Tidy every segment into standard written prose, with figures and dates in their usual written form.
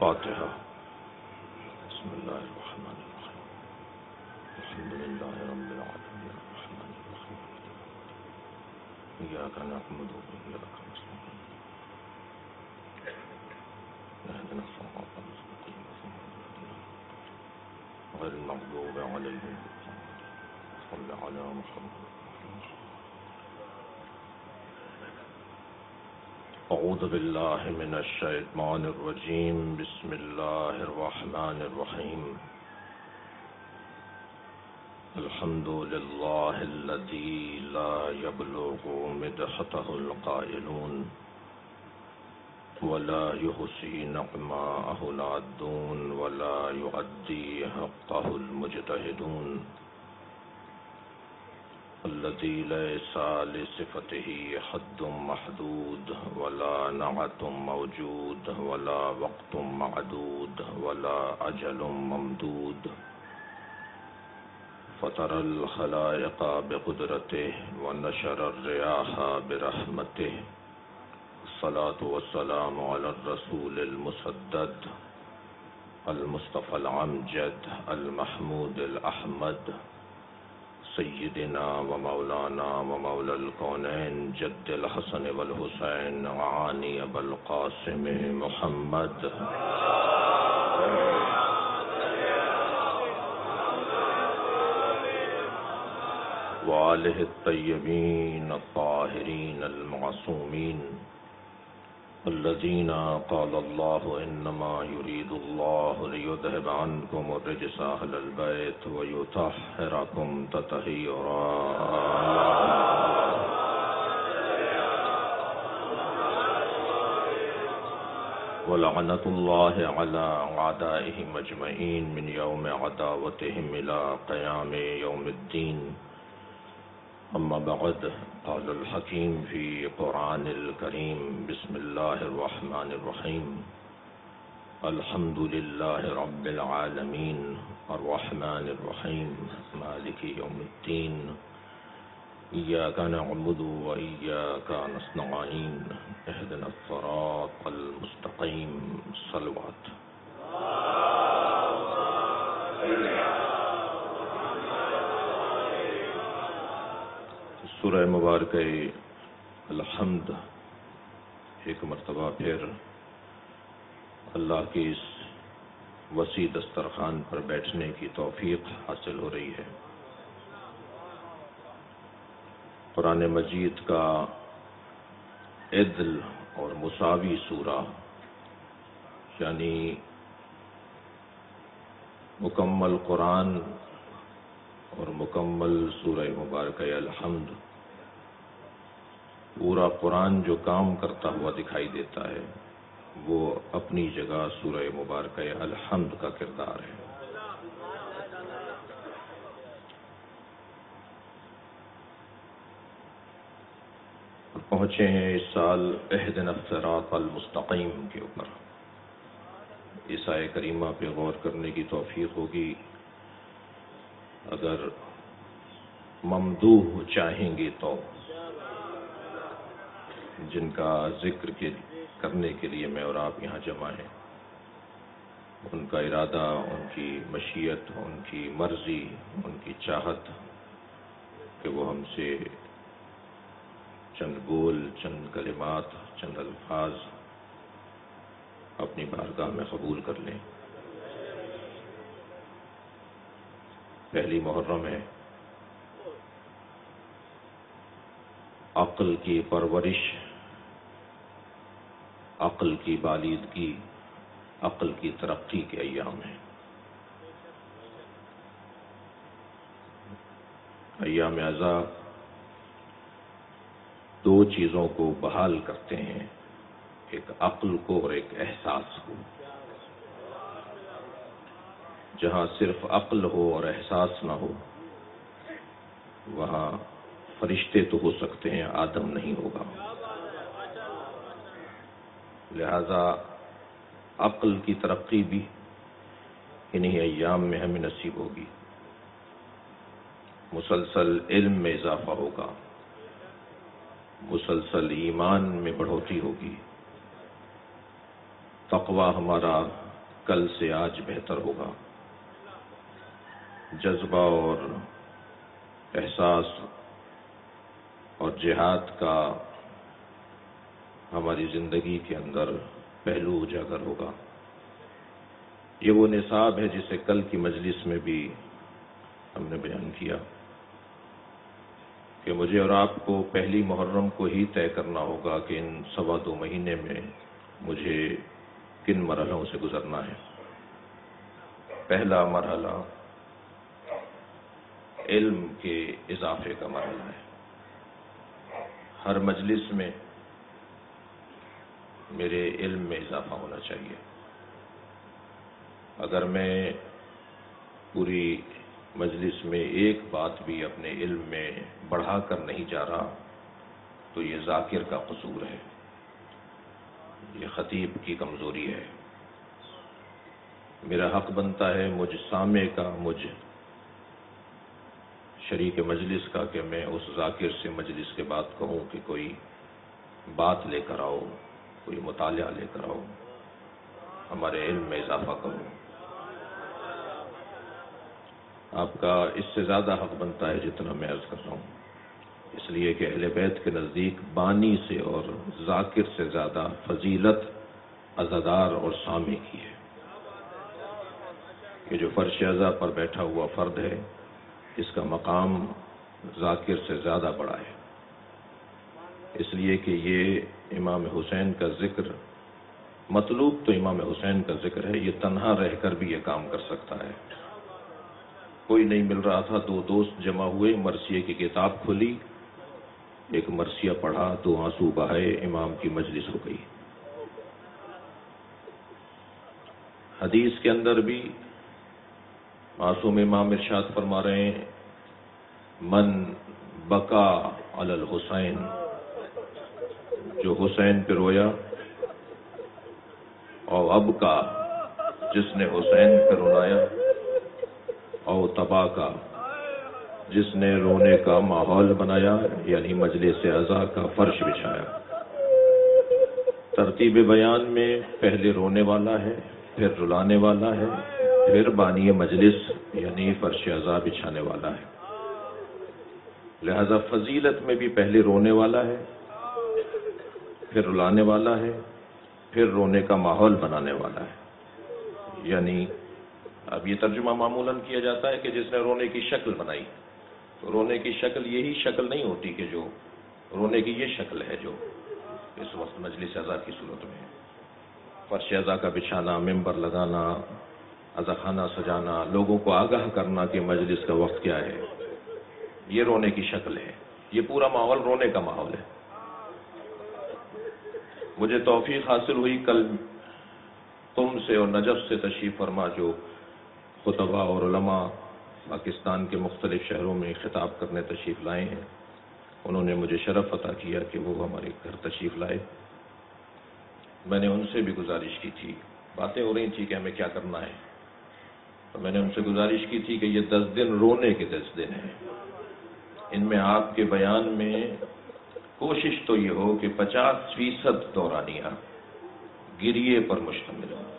الفاتحة. بسم الله الرحمن الرحيم. الحمد لله رب العالمين الرحمن الرحيم إياك نعبد وإياك نستعين اهدنا الصراط المستقيم غير المغضوب عليهم صل على محمد. أعوذ بالله من الشيطان الرجيم. بسم الله الرحمن الرحيم. الحمد لله الذي لا يبلغ مدحته القائلون ولا يحصي نعماءه العادون ولا يؤدي حقه المجتهدون الذي ليس لصفته حد محدود ولا نعت موجود ولا وقت معدود ولا أجل ممدود فطر الخلائق بقدرته ونشر الرياح برحمته. الصلاة والسلام على الرسول المسدد المصطفى الأمجد المحمود الأحمد سيدنا ومولانا ومولى الكونين جد الحسن والحسين وعاني أبا القاسم محمد وآله الطيبين الطاهرين المعصومين الذين قال الله إنما يريد الله ليذهب عنكم الرجس أهل البيت ويطهركم تطهيرا. ولعنة الله على أعدائهم أجمعين من يوم عداوتهم إلى قيام يوم الدين. أما بعد، قال الحكيم في قرآن الكريم. بسم الله الرحمن الرحيم. الحمد لله رب العالمين الرحمن الرحيم مالك يوم الدين إياك نعبد وإياك نستعين اهدنا الصراط المستقيم. صلوات. سورہ مبارکہ الحمد ایک مرتبہ پھر اللہ کی اس وسیع دسترخوان پر بیٹھنے کی توفیق حاصل ہو رہی ہے. قرآن مجید کا عدل اور مساوی سورہ، یعنی مکمل قرآن اور مکمل سورہ مبارکہ الحمد، پورا قرآن جو کام کرتا ہوا دکھائی دیتا ہے وہ اپنی جگہ سورہ مبارکہ الحمد کا کردار ہے. پہنچے ہیں اس سال اہدنا الصراط المستقیم کے اوپر. اس آیہ کریمہ پہ غور کرنے کی توفیق ہوگی. اگر ممدوح چاہیں گے تو جن کا ذکر کرنے کے لیے میں اور آپ یہاں جمع ہیں، ان کا ارادہ، ان کی مشیت، ان کی مرضی، ان کی چاہت کہ وہ ہم سے چند بول، چند کلمات، چند الفاظ اپنی بارگاہ میں قبول کر لیں. پہلی محرم ہے. عقل کی پرورش، عقل کی بالیدگی، عقل کی ترقی کے ایام ہیں. ایام عزا دو چیزوں کو بحال کرتے ہیں، ایک عقل کو اور ایک احساس کو. جہاں صرف عقل ہو اور احساس نہ ہو وہاں فرشتے تو ہو سکتے ہیں، آدم نہیں ہوگا. لہذا عقل کی ترقی بھی انہی ایام میں ہمیں نصیب ہوگی. مسلسل علم میں اضافہ ہوگا، مسلسل ایمان میں بڑھوتری ہوگی، تقوی ہمارا کل سے آج بہتر ہوگا. جذبہ اور احساس اور جہاد کا ہماری زندگی کے اندر پہلو اجاگر ہوگا. یہ وہ نصاب ہے جسے کل کی مجلس میں بھی ہم نے بیان کیا کہ مجھے اور آپ کو پہلی محرم کو ہی طے کرنا ہوگا کہ ان 2.25 مہینے میں مجھے کن مرحلوں سے گزرنا ہے. پہلا مرحلہ علم کے اضافے کا مرحلہ ہے. ہر مجلس میں میرے علم میں اضافہ ہونا چاہیے. اگر میں پوری مجلس میں ایک بات بھی اپنے علم میں بڑھا کر نہیں جا رہا تو یہ ذاکر کا قصور ہے، یہ خطیب کی کمزوری ہے. میرا حق بنتا ہے مجھ سامع کا، مجھ شریک مجلس کا کہ میں اس ذاکر سے مجلس کے بعد کہوں کہ کوئی بات لے کر آؤ، کوئی مطالعہ لے کر آؤ، ہمارے علم میں اضافہ کرو. آپ کا اس سے زیادہ حق بنتا ہے جتنا میں عرض کر رہا ہوں، اس لیے کہ اہل بیت کے نزدیک بانی سے اور ذاکر سے زیادہ فضیلت عزادار اور سامع کی ہے. کہ جو فرش عزا پر بیٹھا ہوا فرد ہے اس کا مقام ذاکر سے زیادہ بڑا ہے. اس لیے کہ یہ امام حسین کا ذکر، مطلوب تو امام حسین کا ذکر ہے، یہ تنہا رہ کر بھی یہ کام کر سکتا ہے. کوئی نہیں مل رہا تھا، 2 دوست جمع ہوئے، مرثیے کی کتاب کھلی، ایک مرثیہ پڑھا، 2 آنسو بہائے، امام کی مجلس ہو گئی. حدیث کے اندر بھی معصوم امام ارشاد فرما رہے ہیں، من بکا علی الحسین، جو حسین پہ رویا، اور اب کا جس نے حسین پہ رلایا، اور تبا کا جس نے رونے کا ماحول بنایا، یعنی مجلس عزا کا فرش بچھایا. ترتیب بیان میں پہلے رونے والا ہے، پھر رلانے والا ہے، پھر بانی مجلس یعنی فرش عزا بچھانے والا ہے. لہذا فضیلت میں بھی پہلے رونے والا ہے، پھر رلانے والا ہے، پھر رونے کا ماحول بنانے والا ہے. یعنی اب یہ ترجمہ معمولاً کیا جاتا ہے کہ جس نے رونے کی شکل بنائی، تو رونے کی شکل یہی شکل نہیں ہوتی کہ جو رونے کی یہ شکل ہے جو اس وقت مجلس عزا کی صورت میں ہے. فرش عزا کا بچھانا، ممبر لگانا، عزا خانہ سجانا، لوگوں کو آگاہ کرنا کہ مجلس کا وقت کیا ہے، یہ رونے کی شکل ہے. یہ پورا ماحول رونے کا ماحول ہے. مجھے توفیق حاصل ہوئی کل تم سے اور نجف سے تشریف فرما جو خطباء اور علماء پاکستان کے مختلف شہروں میں خطاب کرنے تشریف لائے ہیں. انہوں نے مجھے شرف عطا کیا کہ وہ ہمارے گھر تشریف لائے. میں نے ان سے بھی گزارش کی تھی، باتیں ہو رہی تھی کہ ہمیں کیا کرنا ہے، تو میں نے ان سے گزارش کی تھی کہ یہ 10 دن رونے کے 10 دن ہیں. ان میں آپ کے بیان میں کوشش تو یہ ہو کہ 50% دورانیہ گریے پر مشتمل ہو.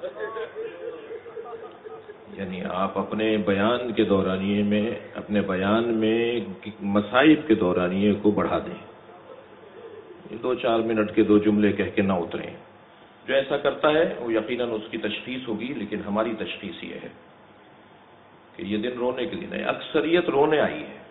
یعنی آپ اپنے بیان کے دورانیے میں، اپنے بیان میں مصائب کے دورانیے کو بڑھا دیں. 2-4 منٹ کے 2 جملے کہہ کے نہ اتریں. جو ایسا کرتا ہے وہ یقیناً اس کی تشخیص ہوگی، لیکن ہماری تشخیص یہ ہے کہ یہ دن رونے کے دن ہے. اکثریت رونے آئی ہے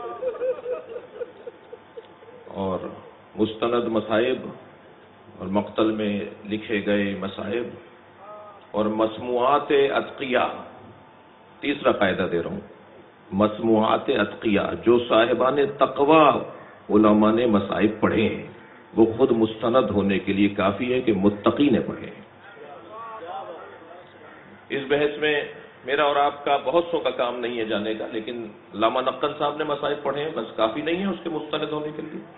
اور مستند مصائب اور مقتل میں لکھے گئے مصائب اور مسموعات اتقیاء. تیسرا قاعدہ دے رہا ہوں، مسموعات اتقیاء، جو صاحبان تقوی علماء نے مصائب پڑھے ہیں وہ خود مستند ہونے کے لیے کافی ہے کہ متقی نے پڑھے ہیں. اس بحث میں میرا اور آپ کا بہت سو کا کام نہیں ہے جانے کا، لیکن علامہ نقل صاحب نے مصائب پڑھے ہیں، بس کافی نہیں ہے اس کے مستند ہونے کے لیے.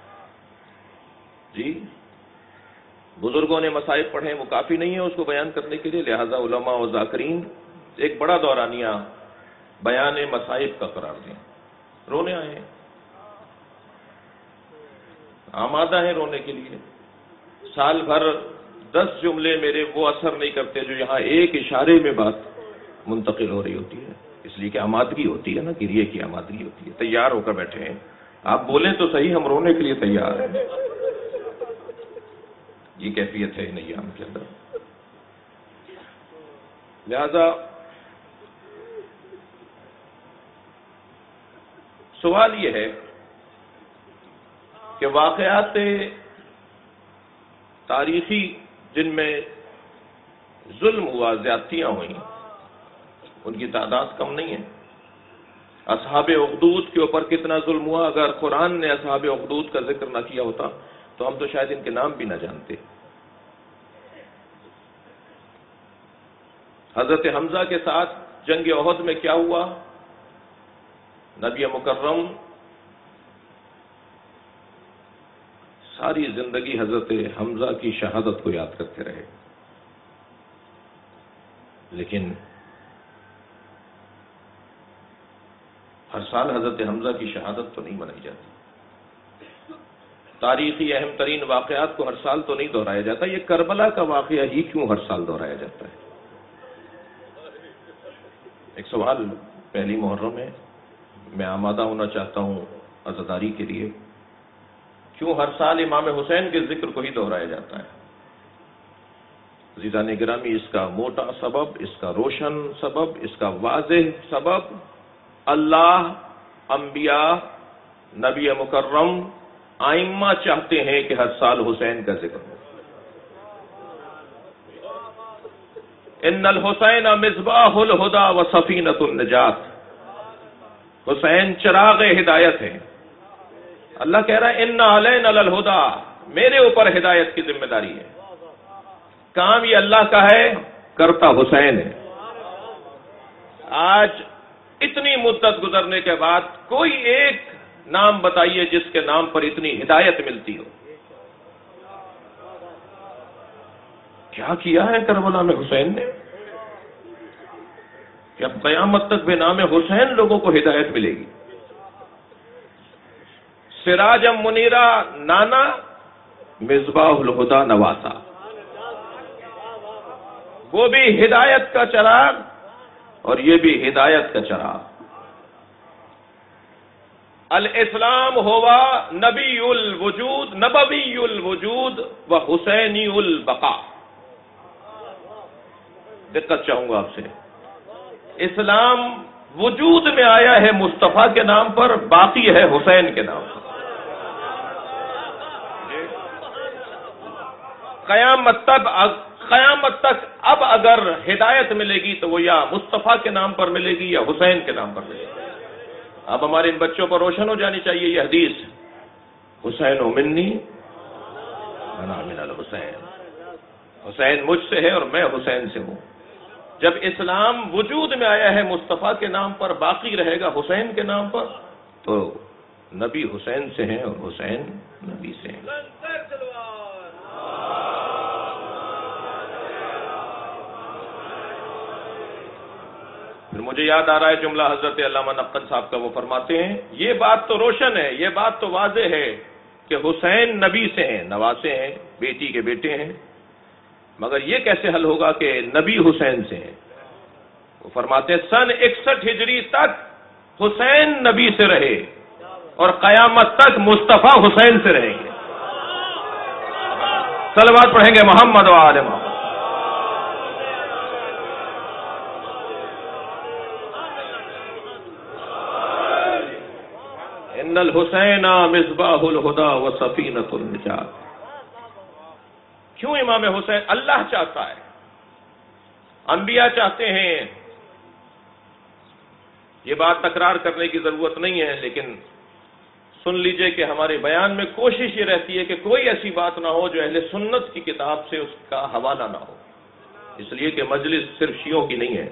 جی بزرگوں نے مصائب پڑھے ہیں، وہ کافی نہیں ہے اس کو بیان کرنے کے لیے. لہذا علماء و ذاکرین ایک بڑا دورانیہ بیان مصائب کا قرار دیں. رونے آئے ہیں، آمادہ ہیں رونے کے لیے. سال بھر 10 جملے میرے وہ اثر نہیں کرتے جو یہاں ایک اشارے میں بات منتقل ہو رہی ہوتی ہے، اس لیے کہ آمادگی ہوتی ہے نا، گریے کی آمادگی ہوتی ہے، تیار ہو کر بیٹھے ہیں، آپ بولیں تو صحیح، ہم رونے کے لیے تیار ہیں، یہ کیفیت ہے ان ایام کے اندر۔ لہذا سوال یہ ہے کہ واقعات تاریخی جن میں ظلم ہوا، زیادتیاں ہوئیں، ان کی تعداد کم نہیں ہے۔ اصحاب اخدود کے اوپر کتنا ظلم ہوا، اگر قرآن نے اصحاب اخدود کا ذکر نہ کیا ہوتا تو ہم تو شاید ان کے نام بھی نہ جانتے۔ حضرت حمزہ کے ساتھ جنگ احد میں کیا ہوا، نبی مکرم ساری زندگی حضرت حمزہ کی شہادت کو یاد کرتے رہے، لیکن ہر سال حضرت حمزہ کی شہادت تو نہیں منائی جاتی، تاریخی اہم ترین واقعات کو ہر سال تو نہیں دہرایا جاتا، یہ کربلا کا واقعہ ہی کیوں ہر سال دہرایا جاتا ہے؟ ایک سوال پہلی محرم ہے، میں آمادہ ہونا چاہتا ہوں عزاداری کے لیے، کیوں ہر سال امام حسین کے ذکر کو ہی دہرایا جاتا ہے؟ عزیزان گرامی، اس کا موٹا سبب، اس کا روشن سبب، اس کا واضح سبب، اللہ، انبیاء، نبی مکرم، ائمہ چاہتے ہیں کہ ہر سال حسین کا ذکر ہو۔ ان الحسین مصباح الہدی و سفینۃ النجات، حسین چراغ ہدایت ہے۔ اللہ کہہ رہا ہے ان علینا للہدی، میرے اوپر ہدایت کی ذمہ داری ہے۔ کام یہ اللہ کا ہے، کرتا حسین ہے۔ آج اتنی مدت گزرنے کے بعد کوئی ایک نام بتائیے جس کے نام پر اتنی ہدایت ملتی ہو۔ کیا کیا ہے کربلا میں حسین نے کہ اب قیامت تک بے نام حسین لوگوں کو ہدایت ملے گی؟ سراج منیرہ نانا، مصباح الہدی نواسا، وہ بھی ہدایت کا چراغ اور یہ بھی ہدایت کا چراغ۔ الاسلام ہوا نبی الوجود، نبوی الوجود و حسینی البقاء۔ دقت چاہوں گا آپ سے، اسلام وجود میں آیا ہے مصطفیٰ کے نام پر، باقی ہے حسین کے نام پر۔ قیامت تک اب اگر ہدایت ملے گی تو وہ یا مصطفیٰ کے نام پر ملے گی یا حسین کے نام پر ملے گی۔ اب ہمارے ان بچوں پر روشن ہو جانی چاہیے یہ حدیث، حسین منی انا من الحسین، حسین مجھ سے ہے اور میں حسین سے ہوں۔ جب اسلام وجود میں آیا ہے مصطفیٰ کے نام پر، باقی رہے گا حسین کے نام پر، تو نبی حسین سے ہیں اور حسین نبی سے ہیں۔ پھر مجھے یاد آ رہا ہے جملہ حضرت علامہ نقل صاحب کا، وہ فرماتے ہیں یہ بات تو روشن ہے، یہ بات تو واضح ہے کہ حسین نبی سے ہیں، نواسے ہیں، بیٹی کے بیٹے ہیں، مگر یہ کیسے حل ہوگا کہ نبی حسین سے ہیں؟ وہ فرماتے ہیں سن 61 ہجری تک حسین نبی سے رہے اور قیامت تک مصطفیٰ حسین سے رہیں گے۔ صلوات پڑھیں گے محمد و آل محمد۔ ان الحسین مصباح الہدی و سفینۃ النجات۔ کیوں امام حسین؟ اللہ چاہتا ہے، انبیاء چاہتے ہیں۔ یہ بات تکرار کرنے کی ضرورت نہیں ہے، لیکن سن لیجئے کہ ہمارے بیان میں کوشش یہ رہتی ہے کہ کوئی ایسی بات نہ ہو جو اہل سنت کی کتاب سے اس کا حوالہ نہ ہو، اس لیے کہ مجلس صرف شیعوں کی نہیں ہے۔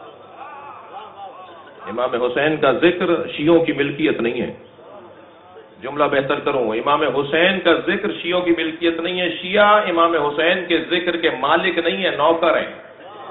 امام حسین کا ذکر شیعوں کی ملکیت نہیں ہے۔ جملہ بہتر کروں، امام حسین کا ذکر شیعوں کی ملکیت نہیں ہے، شیعہ امام حسین کے ذکر کے مالک نہیں ہے، نوکر ہیں،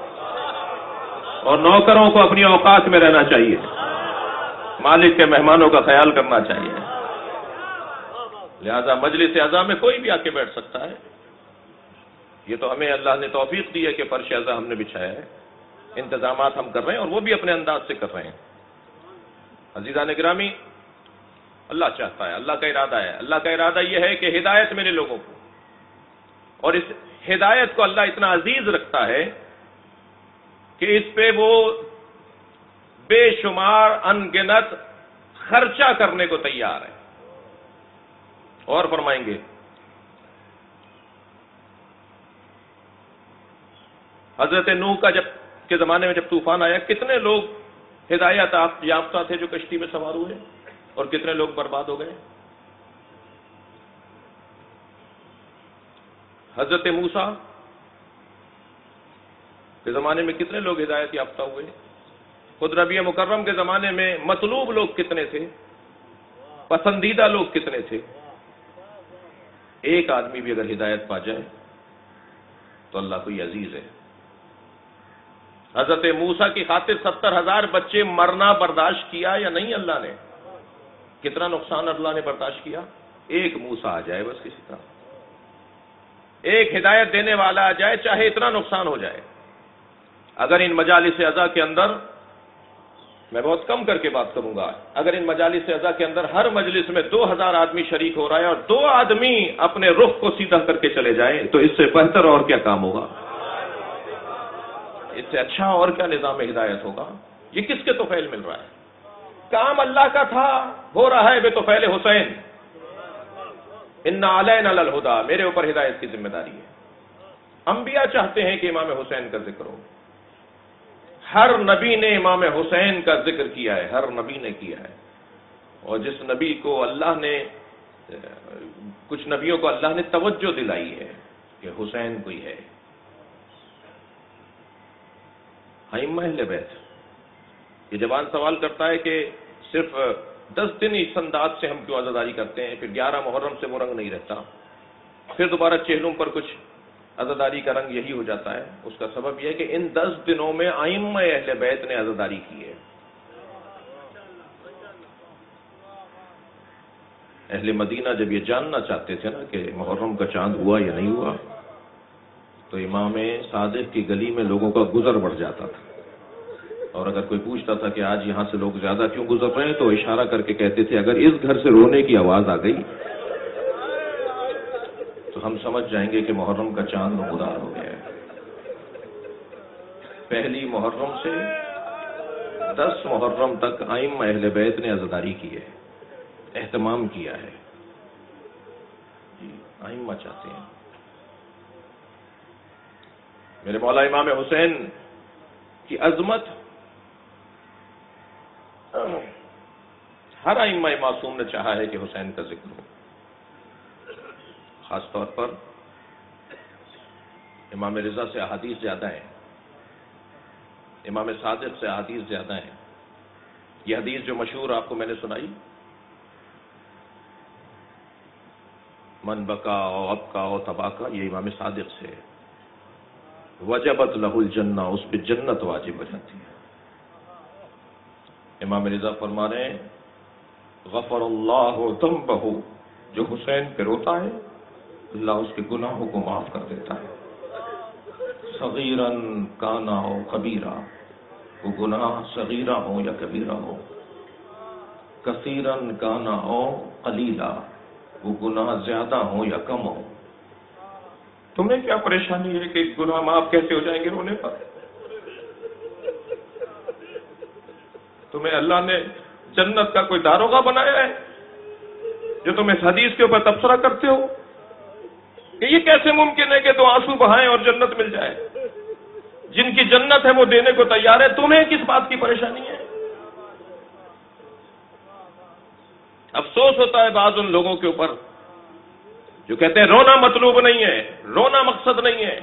اور نوکروں کو اپنی اوقات میں رہنا چاہیے، مالک کے مہمانوں کا خیال کرنا چاہیے۔ لہذا مجلس اعظم میں کوئی بھی آ کے بیٹھ سکتا ہے، یہ تو ہمیں اللہ نے توفیق دی ہے کہ فرش اعضا ہم نے بچھایا ہے، انتظامات ہم کر رہے ہیں اور وہ بھی اپنے انداز سے کر رہے ہیں۔ عزیزان گرامی، اللہ چاہتا ہے، اللہ کا ارادہ ہے، اللہ کا ارادہ یہ ہے کہ ہدایت ملے لوگوں کو، اور اس ہدایت کو اللہ اتنا عزیز رکھتا ہے کہ اس پہ وہ بے شمار ان گنت خرچہ کرنے کو تیار ہے۔ اور فرمائیں گے حضرت نوح کا کے زمانے میں جب طوفان آیا، کتنے لوگ ہدایت یافتہ تھے جو کشتی میں سوار ہوئے، اور کتنے لوگ برباد ہو گئے۔ حضرت موسیٰ کے زمانے میں کتنے لوگ ہدایت یافتہ ہوئے۔ خود نبی مکرم کے زمانے میں مطلوب لوگ کتنے تھے، پسندیدہ لوگ کتنے تھے۔ ایک آدمی بھی اگر ہدایت پا جائے تو اللہ کوئی عزیز ہے۔ حضرت موسیٰ کی خاطر 70,000 بچے مرنا برداشت کیا یا نہیں؟ اللہ نے کتنا نقصان اللہ نے برداشت کیا؟ ایک موسیٰ آ جائے بس، کسی طرح ایک ہدایت دینے والا آ جائے، چاہے اتنا نقصان ہو جائے۔ اگر ان مجالس اعضا کے اندر، میں بہت کم کر کے بات کروں گا، اگر ان مجالس اعضا کے اندر ہر مجلس میں 2,000 آدمی شریک ہو رہا ہے اور 2 آدمی اپنے رخ کو سیدھا کر کے چلے جائیں تو اس سے بہتر اور کیا کام ہوگا؟ اس سے اچھا اور کیا نظام ہدایت ہوگا؟ یہ کس کے توفیل مل رہا ہے؟ کام اللہ کا تھا، ہو رہا ہے بے توفیل حسین۔ ان علینا للہدی، میرے اوپر ہدایت کی ذمہ داری ہے۔ انبیاء چاہتے ہیں کہ امام حسین کا ذکر ہو، ہر نبی نے امام حسین کا ذکر کیا ہے، ہر نبی نے کیا ہے۔ اور جس نبی کو اللہ نے، کچھ نبیوں کو اللہ نے توجہ دلائی ہے کہ حسین کوئی ہے۔ ائمہ اہل بیت، یہ جوان سوال کرتا ہے کہ صرف 10 دن اس انداز سے ہم کیوں عزاداری کرتے ہیں، پھر 11 محرم سے وہ رنگ نہیں رہتا، پھر دوبارہ چہلم پر کچھ عزاداری کا رنگ یہی ہو جاتا ہے؟ اس کا سبب یہ ہے کہ ان 10 دنوں میں ائمہ اہل بیت نے عزاداری کی ہے۔ اہل مدینہ جب یہ جاننا چاہتے تھے نا کہ محرم کا چاند ہوا یا نہیں ہوا، تو امام صادق کی گلی میں لوگوں کا گزر بڑھ جاتا تھا، اور اگر کوئی پوچھتا تھا کہ آج یہاں سے لوگ زیادہ کیوں گزر رہے ہیں تو اشارہ کر کے کہتے تھے اگر اس گھر سے رونے کی آواز آ گئی تو ہم سمجھ جائیں گے کہ محرم کا چاند نمودار ہو گیا ہے۔ پہلی محرم سے 10 محرم تک ائمہ اہل بیت نے عزاداری کی ہے، اہتمام کیا ہے۔ ائمہ چاہتے ہیں میرے مولا امام حسین کی عظمت ہر ائمہ معصوم نے چاہا ہے کہ حسین کا ذکر ہو، خاص طور پر امام رضا سے احادیث زیادہ ہیں، امام صادق سے احادیث زیادہ ہیں۔ یہ حدیث جو مشہور آپ کو میں نے سنائی، من بکا او ابکا او تباکا، یہ امام صادق سے ہے۔ وجبت لہ الجنہ، اس پہ جنت واجب ہو جاتی ہے۔ امام رضا فرما رہے ہیں غفر اللہ ذنبہ، جو حسین پہ روتا ہے اللہ اس کے گناہوں کو معاف کر دیتا ہے۔ صغیراً کانا ہو کبیرہ، وہ گناہ صغیرہ ہو یا کبیرہ ہو۔ کثیراً کانا ہو قلیلہ، وہ گناہ زیادہ ہو یا کم ہو۔ تمہیں کیا پریشانی ہے کہ گناہ معاف کیسے ہو جائیں گے رونے پر؟ تمہیں اللہ نے جنت کا کوئی داروغہ بنایا ہے جو تم اس حدیث کے اوپر تبصرہ کرتے ہو کہ یہ کیسے ممکن ہے کہ 2 آنسو بہائیں اور جنت مل جائے؟ جن کی جنت ہے وہ دینے کو تیار ہے، تمہیں کس بات کی پریشانی ہے؟ افسوس ہوتا ہے بعض ان لوگوں کے اوپر جو کہتے ہیں رونا مطلوب نہیں ہے، رونا مقصد نہیں ہے۔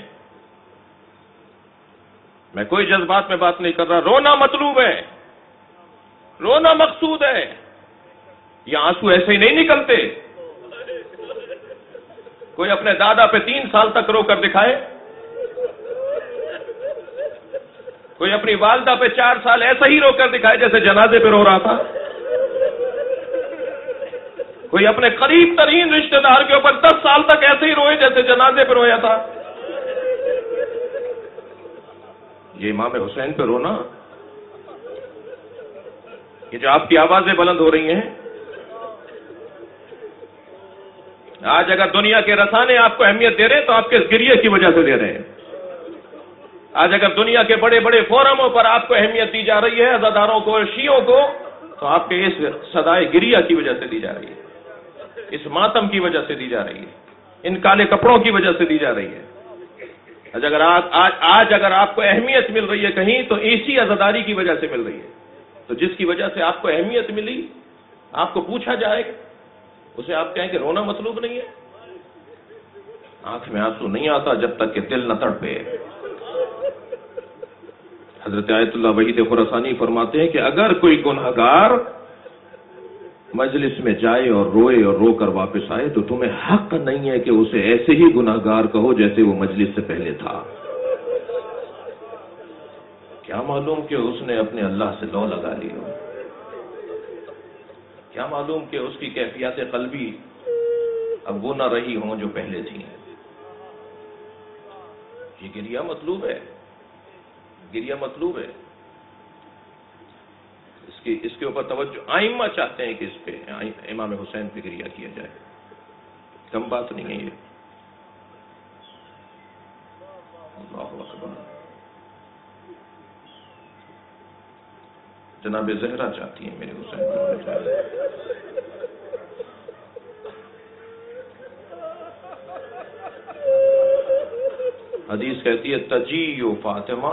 میں کوئی جذبات میں بات نہیں کر رہا، رونا مطلوب ہے، رونا مقصود ہے۔ یہ آنسو ایسے ہی نہیں نکلتے۔ کوئی اپنے دادا پہ 3 سال تک رو کر دکھائے، کوئی اپنی والدہ پہ 4 سال ایسا ہی رو کر دکھائے جیسے جنازے پہ رو رہا تھا، کوئی اپنے قریب ترین رشتہ دار کے اوپر 10 سال تک ایسے ہی روئے جیسے جنازے پہ رویا تھا۔ یہ امام حسین پہ رونا، یہ جو آپ کی آوازیں بلند ہو رہی ہیں، آج اگر دنیا کے رسانے آپ کو اہمیت دے رہے ہیں تو آپ کے اس گریے کی وجہ سے دے رہے ہیں۔ آج اگر دنیا کے بڑے بڑے فورموں پر آپ کو اہمیت دی جا رہی ہے، عزاداروں کو، شیعوں کو، تو آپ کے اس صدائے گریہ کی وجہ سے دی جا رہی ہے، اس ماتم کی وجہ سے دی جا رہی ہے، ان کالے کپڑوں کی وجہ سے دی جا رہی ہے۔ آج اگر آپ کو اہمیت مل رہی ہے کہیں تو اسی عزاداری کی وجہ سے مل رہی ہے۔ تو جس کی وجہ سے آپ کو اہمیت ملی، آپ کو پوچھا جائے، اسے آپ کہیں کہ رونا مطلوب نہیں ہے۔ آنکھ میں آنسو نہیں آتا جب تک کہ دل نہ تڑپے۔ حضرت آیت اللہ وحید خراسانی فرماتے ہیں کہ اگر کوئی گنہگار مجلس میں جائے اور روئے اور رو کر واپس آئے تو تمہیں حق نہیں ہے کہ اسے ایسے ہی گنہگار کہو جیسے وہ مجلس سے پہلے تھا۔ کیا معلوم کہ اس نے اپنے اللہ سے لو لگا لی ہو، کیا معلوم کہ اس کی کیفیات قلبی اب وہ نہ رہی ہوں جو پہلے تھیں۔ یہ گریہ مطلوب ہے، گریہ مطلوب ہے۔ اس کے اوپر توجہ ائمہ چاہتے ہیں کہ اس پہ امام حسین پہ گریہ کیا جائے، کم بات نہیں ہے یہ۔ اللہ اکبر۔ جناب زہرا چاہتی ہیں میرے حسین پہ رونا چاہیے۔ حدیث کہتی ہے تجی فاطمہ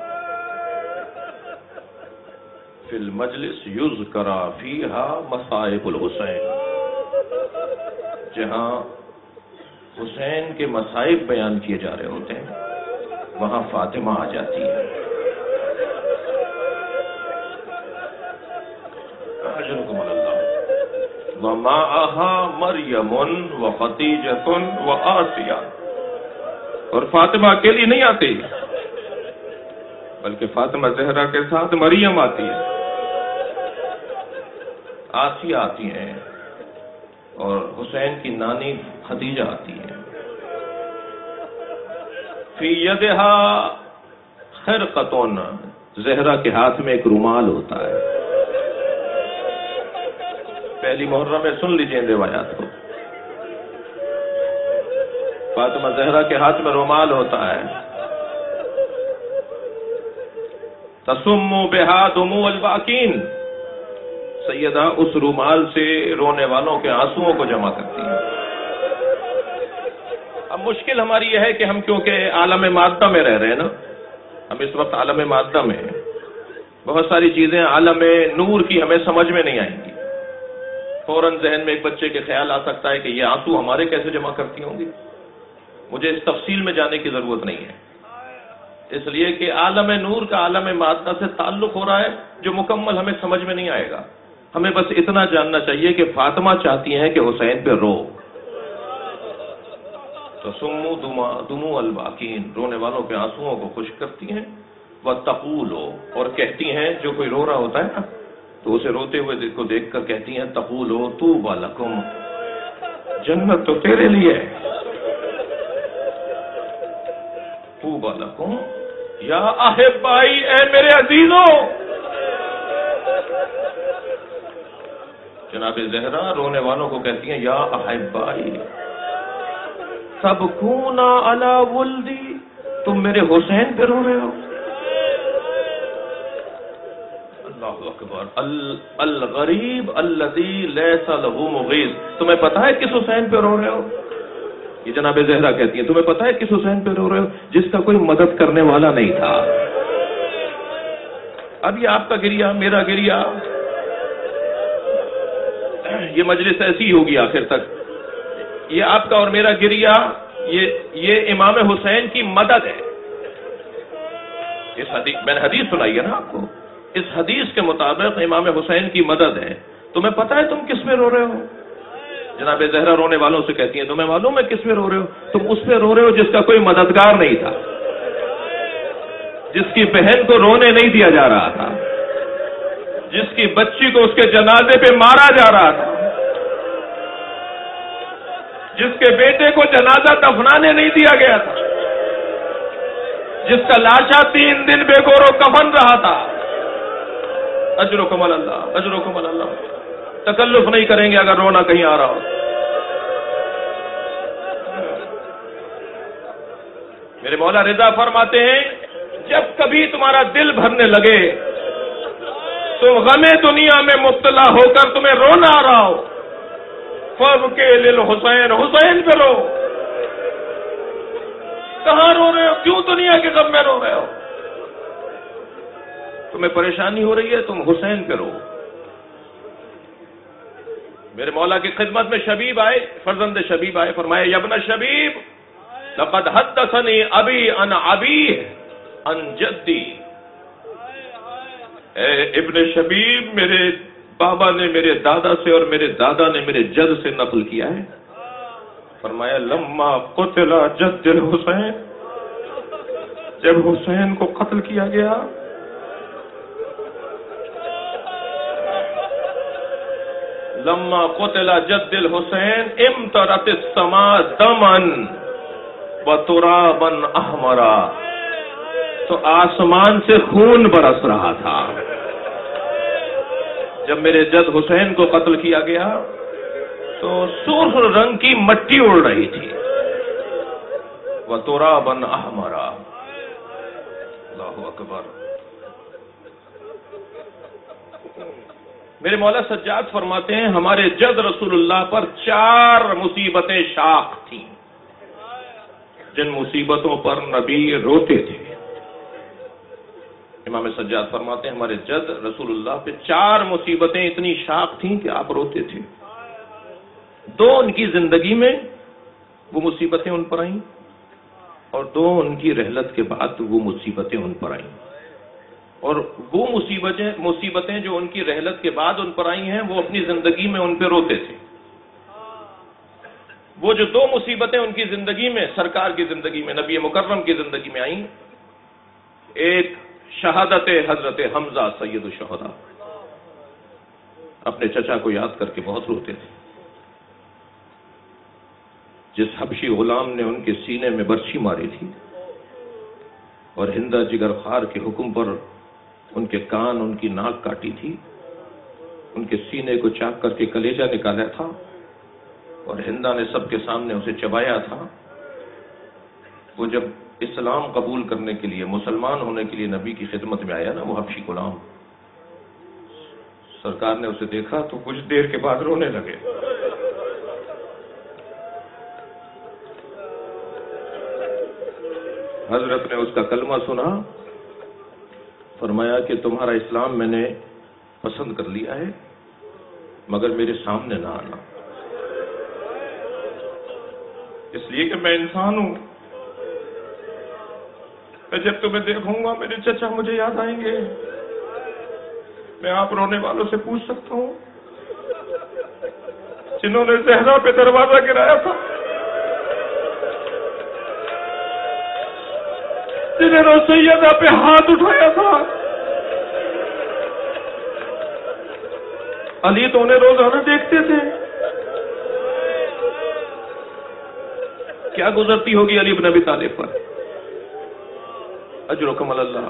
فی المجلس یذکر فیہا مصائب الحسین، جہاں حسین کے مصائب بیان کیے جا رہے ہوتے ہیں وہاں فاطمہ آ جاتی ہے۔ اجرکم اللہ۔ ومعها مریم وخدیجۃ وآسیہ، اور فاطمہ اکیلی نہیں آتی بلکہ فاطمہ زہرا کے ساتھ مریم آتی ہے، آسیہ آتی ہیں، اور حسین کی نانی خدیجہ آتی ہے۔ فی یدہا خرقۃ، زہرا کے ہاتھ میں ایک رومال ہوتا ہے۔ پہلی محرم میں سن لیجئے ان روایات کو۔ فاطمہ زہرا کے ہاتھ میں رومال ہوتا ہے۔ تسم بہا دموع الباکین، سیدہ اس رومال سے رونے والوں کے آنسوؤں کو جمع کرتی ہیں۔ اب مشکل ہماری یہ ہے کہ ہم کیونکہ عالم مادہ میں رہ رہے ہیں نا، ہم اس وقت عالم مادہ میں ہیں، بہت ساری چیزیں عالم نور کی ہمیں سمجھ میں نہیں آئیں گی۔ فوراً ذہن میں ایک بچے کے خیال آ سکتا ہے کہ یہ آنسو ہمارے کیسے جمع کرتی ہوں گی۔ مجھے اس تفصیل میں جانے کی ضرورت نہیں ہے، اس لیے کہ عالم نور کا عالم مادہ سے تعلق ہو رہا ہے جو مکمل ہمیں سمجھ میں نہیں آئے گا۔ ہمیں بس اتنا جاننا چاہیے کہ فاطمہ چاہتی ہیں کہ حسین پہ رو۔ تو سمو دموع الباکین، رونے والوں کے آنسوؤں کو خشک کرتی ہیں۔ وتقول، اور کہتی ہیں، جو کوئی رو رہا ہوتا ہے نا تو اسے روتے ہوئے کو دیکھ کر کہتی ہیں تقول طوبی لکم، جنت تو تیرے لیے ہے۔ طوبی لکم یا احبائی، اے میرے عزیزوں۔ جناب زہرا رونے والوں کو کہتی ہیں یا احبائی تبکون علی ولدی، تم میرے حسین پہ رو رہے ہو۔ اللہ اکبر۔ الغریب الذی لیس له مغیث، تمہیں پتا ہے کس حسین پہ رو رہے ہو؟ یہ جناب زہرا کہتی ہیں تمہیں پتا ہے کس حسین پہ رو رہے ہو؟ جس کا کوئی مدد کرنے والا نہیں تھا۔ اب یہ آپ کا گریہ، میرا گریہ، یہ مجلس ایسی ہوگی آخر تک۔ یہ آپ کا اور میرا گریہ، یہ امام حسین کی مدد ہے۔ اس حدیث میں نے حدیث سنائی ہے نا آپ کو، اس حدیث کے مطابق امام حسین کی مدد ہے۔ تمہیں پتا ہے تم کس میں رو رہے ہو؟ جناب زہرا رونے والوں سے کہتی ہیں تمہیں معلوم ہے کس میں رو رہے ہو؟ تم اس پہ رو رہے ہو جس کا کوئی مددگار نہیں تھا، جس کی بہن کو رونے نہیں دیا جا رہا تھا، جس کی بچی کو اس کے جنازے پہ مارا جا رہا تھا، جس کے بیٹے کو جنازہ دفنانے نہیں دیا گیا تھا، جس کا لاشا 3 دن بے گور و کفن رہا تھا. اجرکم اللہ، اجرکم اللہ. تکلف نہیں کریں گے اگر رونا کہیں آ رہا ہو. میرے مولا رضا فرماتے ہیں جب کبھی تمہارا دل بھرنے لگے تو غم دنیا میں مبتلا ہو کر تمہیں رونا آ رہا ہو، فَابْكِ لِلْحُسَيْنِ، حسین پہ رو. کہاں رو رہے ہو؟ کیوں دنیا کے غم میں رو رہے ہو؟ تمہیں پریشانی ہو رہی ہے، تم حسین پہ رو. میرے مولا کی خدمت میں شبیب آئے، فرزند شبیب آئے، فرمائے یا ابن شبیب لقد حدثني ابی عن ابی عن جدی. اے ابن شبیب، میرے بابا نے میرے دادا سے اور میرے دادا نے میرے جد سے نقل کیا ہے. فرمایا لما قتل جد الحسین، جب حسین کو قتل کیا گیا لما قتل جد الحسین امطرت السماء دما وترابا احمرا، تو آسمان سے خون برس رہا تھا. جب میرے جد حسین کو قتل کیا گیا تو سرخ رنگ کی مٹی اڑ رہی تھی. وترابا احمرا. اللہ اکبر. میرے مولا سجاد فرماتے ہیں ہمارے جد رسول اللہ پر 4 مصیبتیں شاق تھیں، جن مصیبتوں پر نبی روتے تھے. امام سجاد فرماتے ہیں ہمارے جد رسول اللہ پہ 4 مصیبتیں اتنی شاق تھیں کہ آپ روتے تھے. 2 ان کی زندگی میں وہ مصیبتیں ان پر آئیں، اور 2 ان کی رحلت کے بعد وہ مصیبتیں ان پر آئیں. اور وہ مصیبتیں جو ان کی رحلت کے بعد ان پر آئی ہیں وہ اپنی زندگی میں ان پہ روتے تھے. وہ جو 2 مصیبتیں ان کی زندگی میں، سرکار کی زندگی میں، نبی مکرم کی زندگی میں آئیں، ایک شہادت حضرت حمزہ سید الشہداء. اپنے چچا کو یاد کر کے بہت روتے تھے. جس حبشی غلام نے ان کے سینے میں برچھی ماری تھی اور ہندا جگر خوار کے حکم پر ان کے کان، ان کی ناک کاٹی تھی، ان کے سینے کو چاک کر کے کلیجہ نکالا تھا اور ہندا نے سب کے سامنے اسے چبایا تھا. وہ جب اسلام قبول کرنے کے لیے، مسلمان ہونے کے لیے نبی کی خدمت میں آیا نا، وہ حبشی غلام، سرکار نے اسے دیکھا تو کچھ دیر کے بعد رونے لگے. حضرت نے اس کا کلمہ سنا، فرمایا کہ تمہارا اسلام میں نے پسند کر لیا ہے مگر میرے سامنے نہ آنا، اس لیے کہ میں انسان ہوں. میں جب تمہیں دیکھوں گا میرے چچا مجھے یاد آئیں گے. میں آپ رونے والوں سے پوچھ سکتا ہوں جنہوں نے زہرا پہ دروازہ گرایا تھا، جنہوں نے سیدہ پہ ہاتھ اٹھایا تھا. علی تو انہیں روزانہ دیکھتے تھے. کیا گزرتی ہوگی علی بن ابی طالب پر. اجرکم اللہ.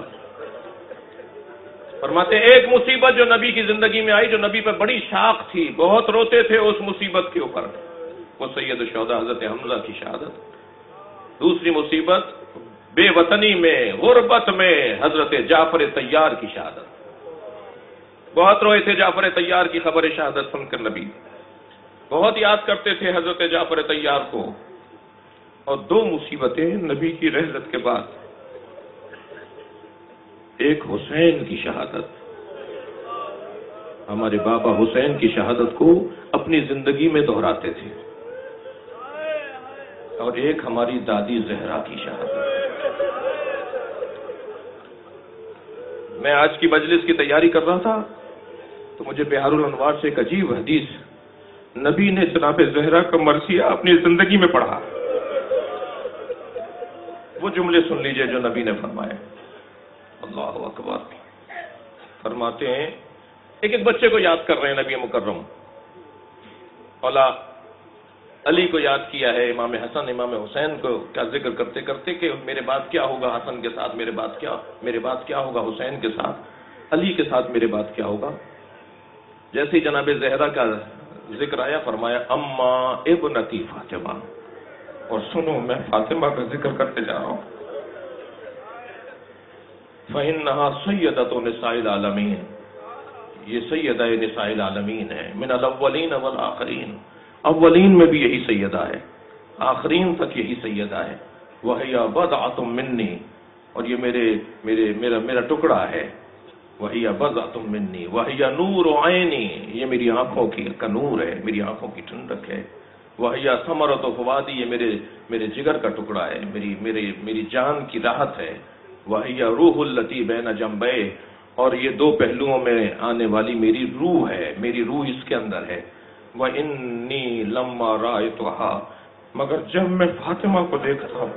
فرماتے ایک مصیبت جو نبی کی زندگی میں آئی، جو نبی پر بڑی شاق تھی، بہت روتے تھے اس مصیبت کے اوپر، وہ سید الشہداء حضرت حمزہ کی شہادت. دوسری مصیبت بے وطنی میں، غربت میں حضرت جعفر طیار کی شہادت. بہت روئے تھے جعفر طیار کی خبر شہادت سن کر. نبی بہت یاد کرتے تھے حضرت جعفر طیار کو. اور 2 مصیبتیں نبی کی رحلت کے بعد، ایک حسین کی شہادت، ہمارے بابا حسین کی شہادت کو اپنی زندگی میں دہراتے تھے، اور ایک ہماری دادی زہرا کی شہادت. میں آج کی مجلس کی تیاری کر رہا تھا تو مجھے بہار الانوار سے ایک عجیب حدیث، نبی نے جناب زہرا کا مرثیہ اپنی زندگی میں پڑھا. وہ جملے سن لیجئے جو نبی نے فرمائے. اللہ اکبر. فرماتے ہیں ایک بچے کو یاد کر رہے ہیں نبی مکرم. اولا علی کو یاد کیا ہے، امام حسن امام حسین کو کیا ذکر کرتے کرتے کہ میرے بعد کیا ہوگا حسن کے ساتھ، میرے بعد کیا ہوگا حسین کے ساتھ، علی کے ساتھ میرے بعد کیا ہوگا۔ جیسے ہی جناب زہرا کا ذکر آیا فرمایا اما ابنتی فاطمہ، اور سنو میں فاطمہ کا ذکر کرتے جا رہا ہوں، فإنها سیدۃ نساء العالمین، یہ سیدہ نساء العالمین ہے، من الاولین والآخرین، اولین میں بھی یہی سیدہ ہے، آخرین تک یہی سیدہ ہے، وہی بضعۃ منی، اور یہ میرا ٹکڑا ہے، وہی بضعۃ منی، وہی نور عینی، یہ میری آنکھوں کا نور ہے، میری آنکھوں کی ٹھنڈک ہے، وہی ثمرۃ فؤادی، یہ میرے جگر کا ٹکڑا ہے، میری جان کی راحت ہے، وہی روح التی بین جنبے، اور یہ دو پہلوؤں میں آنے والی میری روح ہے، میری روح اس کے اندر ہے، وَإِنِّي لَمَّا رَأَيْتُهَا، مگر جب میں فاطمہ کو دیکھتا ہوں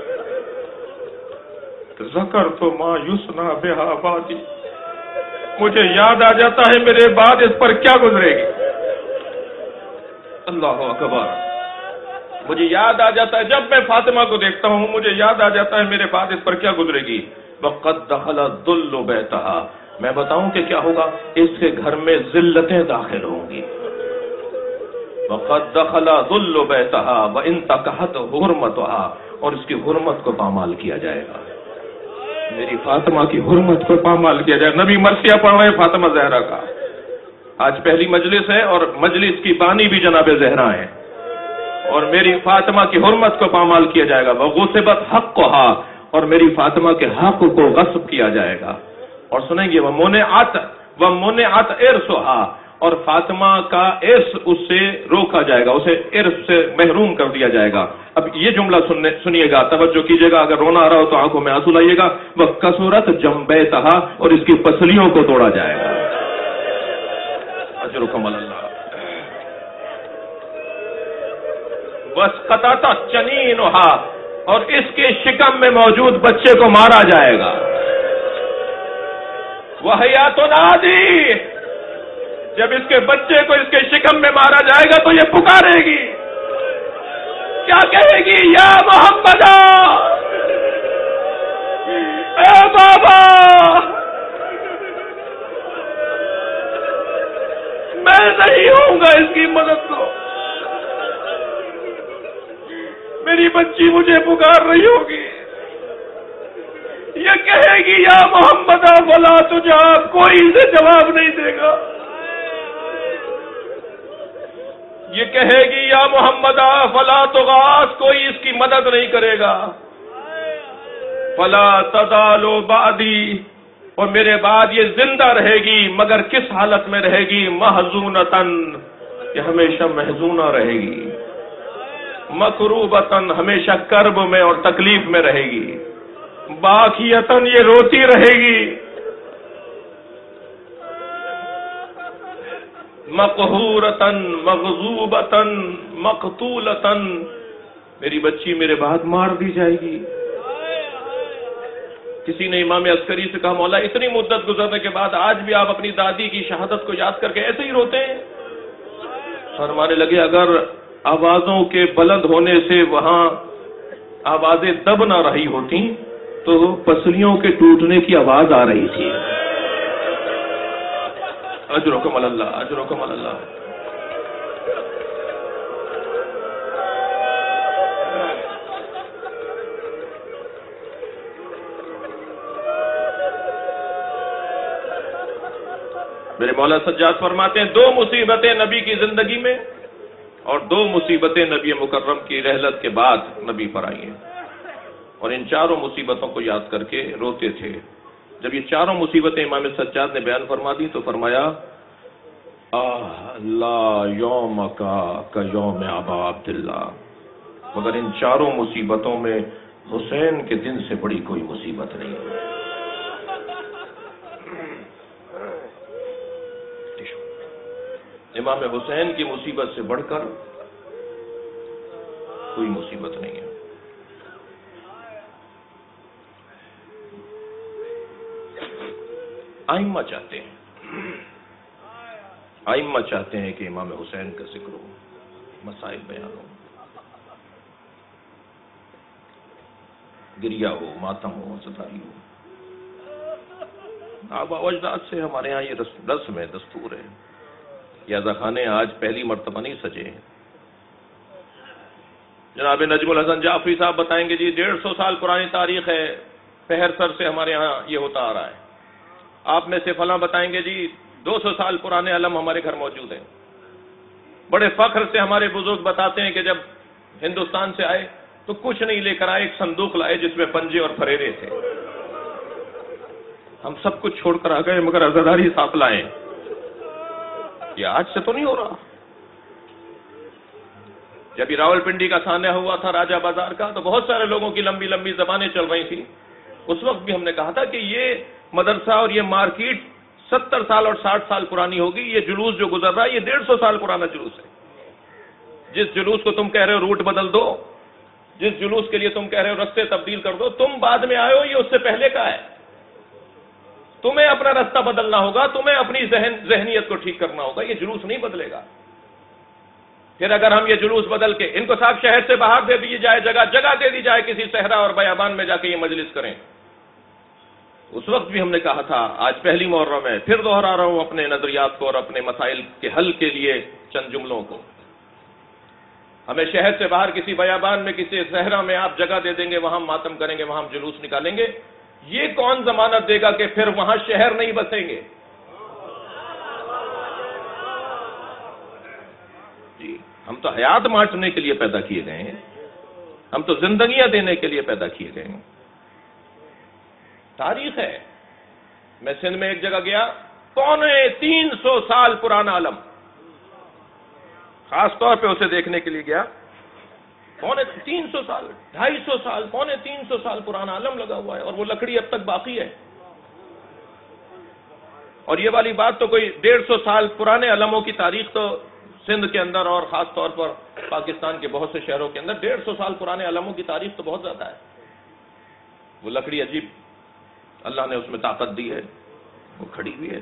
ذکرت ما یسنا بہا بعدی، مجھے یاد آ جاتا ہے میرے بعد اس پر کیا گزرے گی، اللہ اکبر، مجھے یاد آ جاتا ہے جب میں فاطمہ کو دیکھتا ہوں مجھے یاد آ جاتا ہے میرے بعد اس پر کیا گزرے گی، وَقَدْ دَخَلَ الذُّلُّ بَيْتَهَا، میں بتاؤں کہ کیا ہوگا، اس کے گھر میں ذلتیں داخل ہوں گی، وَقَدْ دَخَلَ ذُلُّ بَيْتَهَا وَانْتَكَحَتْ حُرْمَتُهَا، اور اس کی حرمت کو پامال کیا جائے گا، میری فاطمہ کی حرمت کو پامال کیا جائے گا۔ نبی مرثیہ پڑھ رہے ہیں فاطمہ زہرا کا، آج پہلی مجلس ہے اور مجلس کی بانی بھی جناب زہرا ہیں، اور میری فاطمہ کی حرمت کو پامال کیا جائے گا، وَغُصِبَتْ حَقُّهَا، اور میری فاطمہ کے حق کو غصب کیا جائے گا، اور سنیں گے وَمُنِعَتْ عِرْصُهَا، اور فاطمہ کا عرص اس سے روکا جائے گا، اسے عرص سے محروم کر دیا جائے گا۔ اب یہ جملہ سنیے گا، توجہ کیجیے گا، اگر رونا آ رہا ہو تو آنکھوں میں آنسو لائیے گا، وَكَسُرَتْ جَنبَيْتَهَا، اور اس کی پسلیوں کو توڑا جائے گا، اجرکم اللہ، وَاسْقَطَتْ جَنِينُهَا، اور اس کے شکم میں موجود بچے کو مارا جائے گا، وَهِيَ تُنَادِي، جب اس کے بچے کو اس کے شکم میں مارا جائے گا تو یہ پکارے گی، کیا کہے گی، یا محمد، اے بابا، میں نہیں ہوں گا اس کی مدد کو، میری بچی مجھے پکار رہی ہوگی، یہ کہے گی یا محمد فلا تجاب، کوئی اسے جواب نہیں دے گا، یہ کہے گی یا محمد فلا تغاث، کوئی اس کی مدد نہیں کرے گا، فلا تزال بعدی، اور میرے بعد یہ زندہ رہے گی، مگر کس حالت میں رہے گی، محزونتن، یہ ہمیشہ محزونہ رہے گی، مکروبتن، ہمیشہ کرب میں اور تکلیف میں رہے گی، باکیتن، یہ روتی رہے گی، مقہورتن، مغضوبتن، مقتولتن، میری بچی میرے بعد مار دی جائے گی۔ کسی نے امام عسکری سے کہا مولا اتنی مدت گزرنے کے بعد آج بھی آپ اپنی دادی کی شہادت کو یاد کر کے ایسے ہی روتے ہیں؟ فرمانے لگے اگر آوازوں کے بلند ہونے سے وہاں آوازیں دب نہ رہی ہوتی تو پسلیوں کے ٹوٹنے کی آواز آ رہی تھی۔ اجرکم اللہ، اجرکم اللہ۔ میرے مولا سجاد فرماتے ہیں 2 مصیبتیں نبی کی زندگی میں اور 2 مصیبتیں نبی مکرم کی رحلت کے بعد نبی پر آئی ہیں، اور ان چاروں مصیبتوں کو یاد کر کے روتے تھے۔ جب یہ چاروں مصیبتیں امام سجاد نے بیان فرما دی تو فرمایا لا یوم کا یوم ابا عبداللہ، مگر ان چاروں مصیبتوں میں حسین کے دن سے بڑی کوئی مصیبت نہیں ہے۔ امام حسین کی مصیبت سے بڑھ کر کوئی مصیبت نہیں ہے۔ ائمہ چاہتے ہیں کہ امام حسین کا ذکر ہو، مسائل بیان ہو۔ گریا ہو، ماتم ہو، عزاداری ہو. آباء و اجداد سے ہمارے ہاں یہ رسم ہے، دستور ہے. یہ عزاخانے آج پہلی مرتبہ نہیں سجے ہیں. جناب نجم الحسن جعفری صاحب بتائیں گے جی 150 سال پرانی تاریخ ہے، پہر سر سے ہمارے ہاں یہ ہوتا آ رہا ہے. آپ میں سے فلاں بتائیں گے جی 200 سال پرانے علم ہمارے گھر موجود ہیں. بڑے فخر سے ہمارے بزرگ بتاتے ہیں کہ جب ہندوستان سے آئے تو کچھ نہیں لے کر آئے، ایک صندوق لائے جس میں پنجے اور پھریرے تھے. ہم سب کچھ چھوڑ کر آ گئے مگر عزاداری ساتھ لائے. یہ آج سے تو نہیں ہو رہا. جب یہ راول پنڈی کا سانحہ ہوا تھا راجہ بازار کا تو بہت سارے لوگوں کی لمبی لمبی زبانیں چل رہی تھیں. اس وقت بھی ہم نے کہا تھا کہ یہ مدرسہ اور یہ مارکیٹ 70 سال اور 60 سال پرانی ہوگی. یہ جلوس جو گزر رہا ہے یہ 150 سال پرانا جلوس ہے. جس جلوس کو تم کہہ رہے ہو روٹ بدل دو، جس جلوس کے لیے تم کہہ رہے ہو رستے تبدیل کر دو، تم بعد میں آئے ہو، یہ اس سے پہلے کا ہے. تمہیں اپنا رستہ بدلنا ہوگا، تمہیں اپنی ذہنیت کو ٹھیک کرنا ہوگا. یہ جلوس نہیں بدلے گا. پھر اگر ہم یہ جلوس بدل کے ان کو صاحب شہر سے باہر دے دی جائے، جگہ دے دی جائے کسی صحرا اور بیابان میں جا کے یہ مجلس کریں. اس وقت بھی ہم نے کہا تھا، آج پہلی محرم ہے، پھر دوہرا رہا ہوں اپنے نظریات کو اور اپنے مسائل کے حل کے لیے چند جملوں کو. ہمیں شہر سے باہر کسی بیابان میں کسی صحرا میں آپ جگہ دے دیں گے، وہاں ماتم کریں گے، وہاں ہم جلوس نکالیں گے. یہ کون ضمانت دے گا کہ پھر وہاں شہر نہیں بسیں گے؟ جی ہم تو حیات بانٹنے کے لیے پیدا کیے گئے ہیں، ہم تو زندگیاں دینے کے لیے پیدا کیے گئے ہیں. تاریخ ہے. میں سندھ میں ایک جگہ گیا، 350 سال پرانا علم، خاص طور پہ اسے دیکھنے کے لیے گیا. 350 سال، 250 سال، 350 سال پرانا علم لگا ہوا ہے اور وہ لکڑی اب تک باقی ہے. اور یہ والی بات تو کوئی 150 سال پرانے علموں کی تاریخ تو سندھ کے اندر اور خاص طور پر پاکستان کے بہت سے شہروں کے اندر 150 سال پرانے علموں کی تاریخ تو بہت زیادہ ہے. وہ لکڑی عجیب اللہ نے اس میں طاقت دی ہے، وہ کھڑی ہوئی ہے.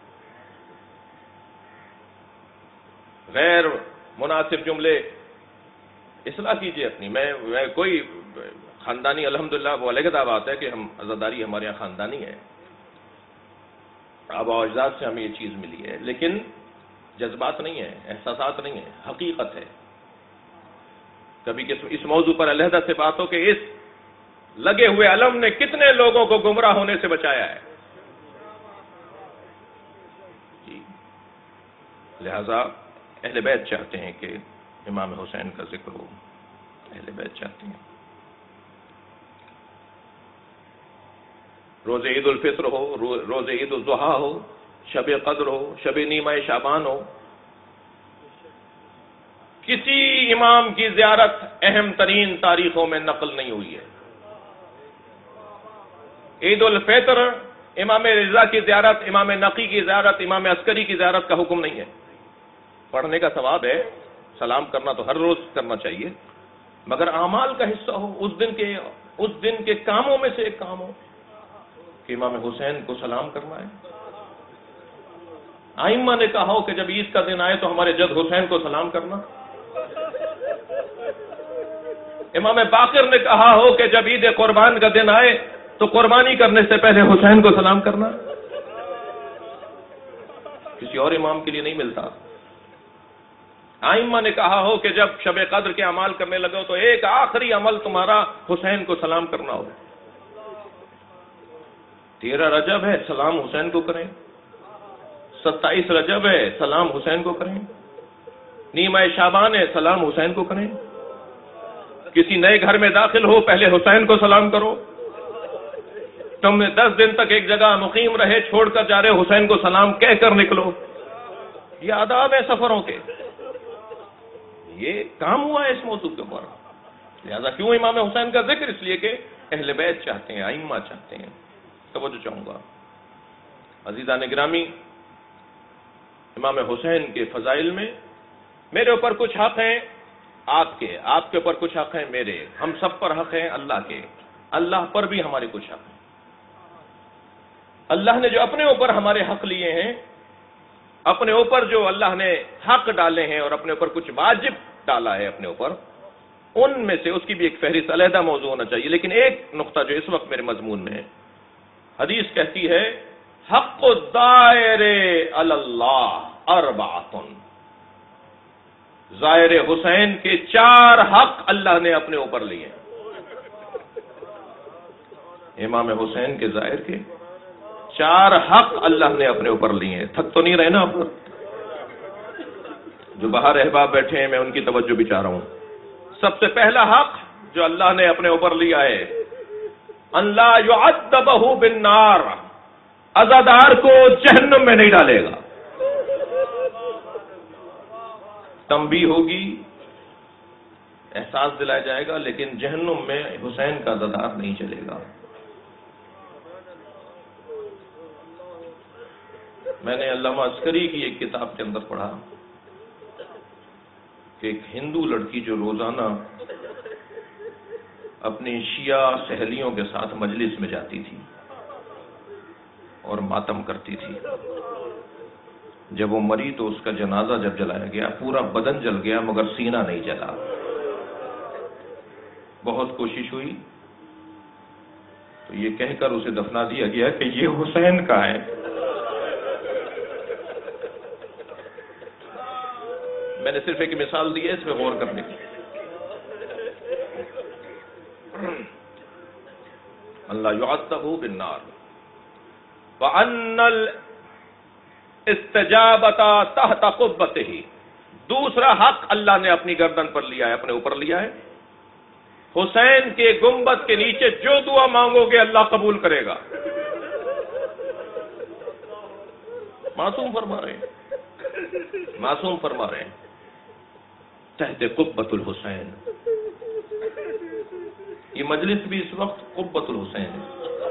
غیر مناسب جملے اصلاح کیجئے اپنی. میں کوئی خاندانی الحمدللہ وہ علیحدہ بات ہے کہ ہم عزاداری ہمارے یہاں خاندانی ہے، آباء و اجداد سے ہمیں یہ چیز ملی ہے، لیکن جذبات نہیں ہے، احساسات نہیں ہے، حقیقت ہے. کبھی اس موضوع پر علیحدہ سے بات ہو کہ اس لگے ہوئے علم نے کتنے لوگوں کو گمراہ ہونے سے بچایا ہے. جی لہذا اہل بیت چاہتے ہیں کہ امام حسین کا ذکر ہو، اہل بیت چاہتے ہیں. روز عید الفطر ہو، روز عید الاضحیٰ ہو، شب قدر ہو، شب نیمہ شعبان ہو، کسی امام کی زیارت اہم ترین تاریخوں میں نقل نہیں ہوئی ہے. عید الفطر امام رضا کی زیارت، امام نقی کی زیارت، امام عسکری کی زیارت کا حکم نہیں ہے. پڑھنے کا ثواب ہے، سلام کرنا تو ہر روز کرنا چاہیے، مگر اعمال کا حصہ ہو، اس دن کے کاموں میں سے ایک کام ہو کہ امام حسین کو سلام کرنا ہے. ائمہ نے کہا ہو کہ جب عید کا دن آئے تو ہمارے جد حسین کو سلام کرنا. امام باقر نے کہا ہو کہ جب عید قربان کا دن آئے تو قربانی کرنے سے پہلے حسین کو سلام کرنا. کسی اور امام کے لیے نہیں ملتا. ائمہ نے کہا ہو کہ جب شب قدر کے اعمال کرنے لگو تو ایک آخری عمل تمہارا حسین کو سلام کرنا ہو. 13 رجب ہے، سلام حسین کو کریں. 27 رجب ہے، سلام حسین کو کریں. نیمہ شعبان ہے، سلام حسین کو کریں. کسی نئے گھر میں داخل ہو پہلے حسین کو سلام کرو. تم 10 دن تک ایک جگہ مقیم رہے، چھوڑ کر جا رہے، حسین کو سلام کہہ کر نکلو. یہ آداب ہے سفروں کے. یہ کام ہوا ہے اس موضوع کے اوپر. لہذا کیوں امام حسین کا ذکر؟ اس لیے کہ اہل بیت چاہتے ہیں، ائمہ چاہتے ہیں. توجہ چاہوں گا عزیزان گرامی، امام حسین کے فضائل میں میرے اوپر کچھ حق ہیں، آپ کے اوپر کچھ حق ہیں، میرے، ہم سب پر حق ہیں اللہ کے. اللہ پر بھی ہمارے کچھ حق ہیں. اللہ نے جو اپنے اوپر ہمارے حق لیے ہیں، اپنے اوپر جو اللہ نے حق ڈالے ہیں اور اپنے اوپر کچھ واجب ڈالا ہے اپنے اوپر، ان میں سے اس کی بھی ایک فہرست علیحدہ موضوع ہونا چاہیے، لیکن ایک نقطہ جو اس وقت میرے مضمون میں ہے، حدیث کہتی ہے حق الدائر علی اللہ اربعۃ، زائر حسین کے 4 حق اللہ نے اپنے اوپر لیے، امام حسین کے زائر کے 4 حق اللہ نے اپنے اوپر لیے ہیں۔ تھک تو نہیں رہے نا آپ؟ جو باہر احباب بیٹھے ہیں میں ان کی توجہ بھی چاہ رہا ہوں۔ سب سے پہلا حق جو اللہ نے اپنے اوپر لیا ہے، اللہ یعذبہ بالنار، عزادار کو جہنم میں نہیں ڈالے گا۔ تنبیہ ہوگی، احساس دلایا جائے گا، لیکن جہنم میں حسین کا عزادار نہیں چلے گا۔ میں نے علامہ عسکری کی ایک کتاب کے اندر پڑھا کہ ایک ہندو لڑکی جو روزانہ اپنی شیعہ سہیلیوں کے ساتھ مجلس میں جاتی تھی اور ماتم کرتی تھی، جب وہ مری تو اس کا جنازہ جب جلایا گیا پورا بدن جل گیا مگر سینہ نہیں جلا۔ بہت کوشش ہوئی تو یہ کہہ کر اسے دفنا دیا گیا کہ یہ حسین کا ہے۔ میں نے صرف ایک مثال دی ہے، اس پہ غور کرنے کی۔ اللہ یعذبہ بالنار وَأَنَّ الْإِسْتِجَابَةَ تَحْتَ قُبَّتِهِ، دوسرا حق اللہ نے اپنی گردن پر لیا ہے، اپنے اوپر لیا ہے، حسین کے گنبد کے نیچے جو دعا مانگو گے اللہ قبول کرے گا۔ معصوم فرما رہے ہیں، معصوم فرما رہے ہیں، تحت قبۃ الحسین۔ یہ مجلس بھی اس وقت قبۃ الحسین ہے۔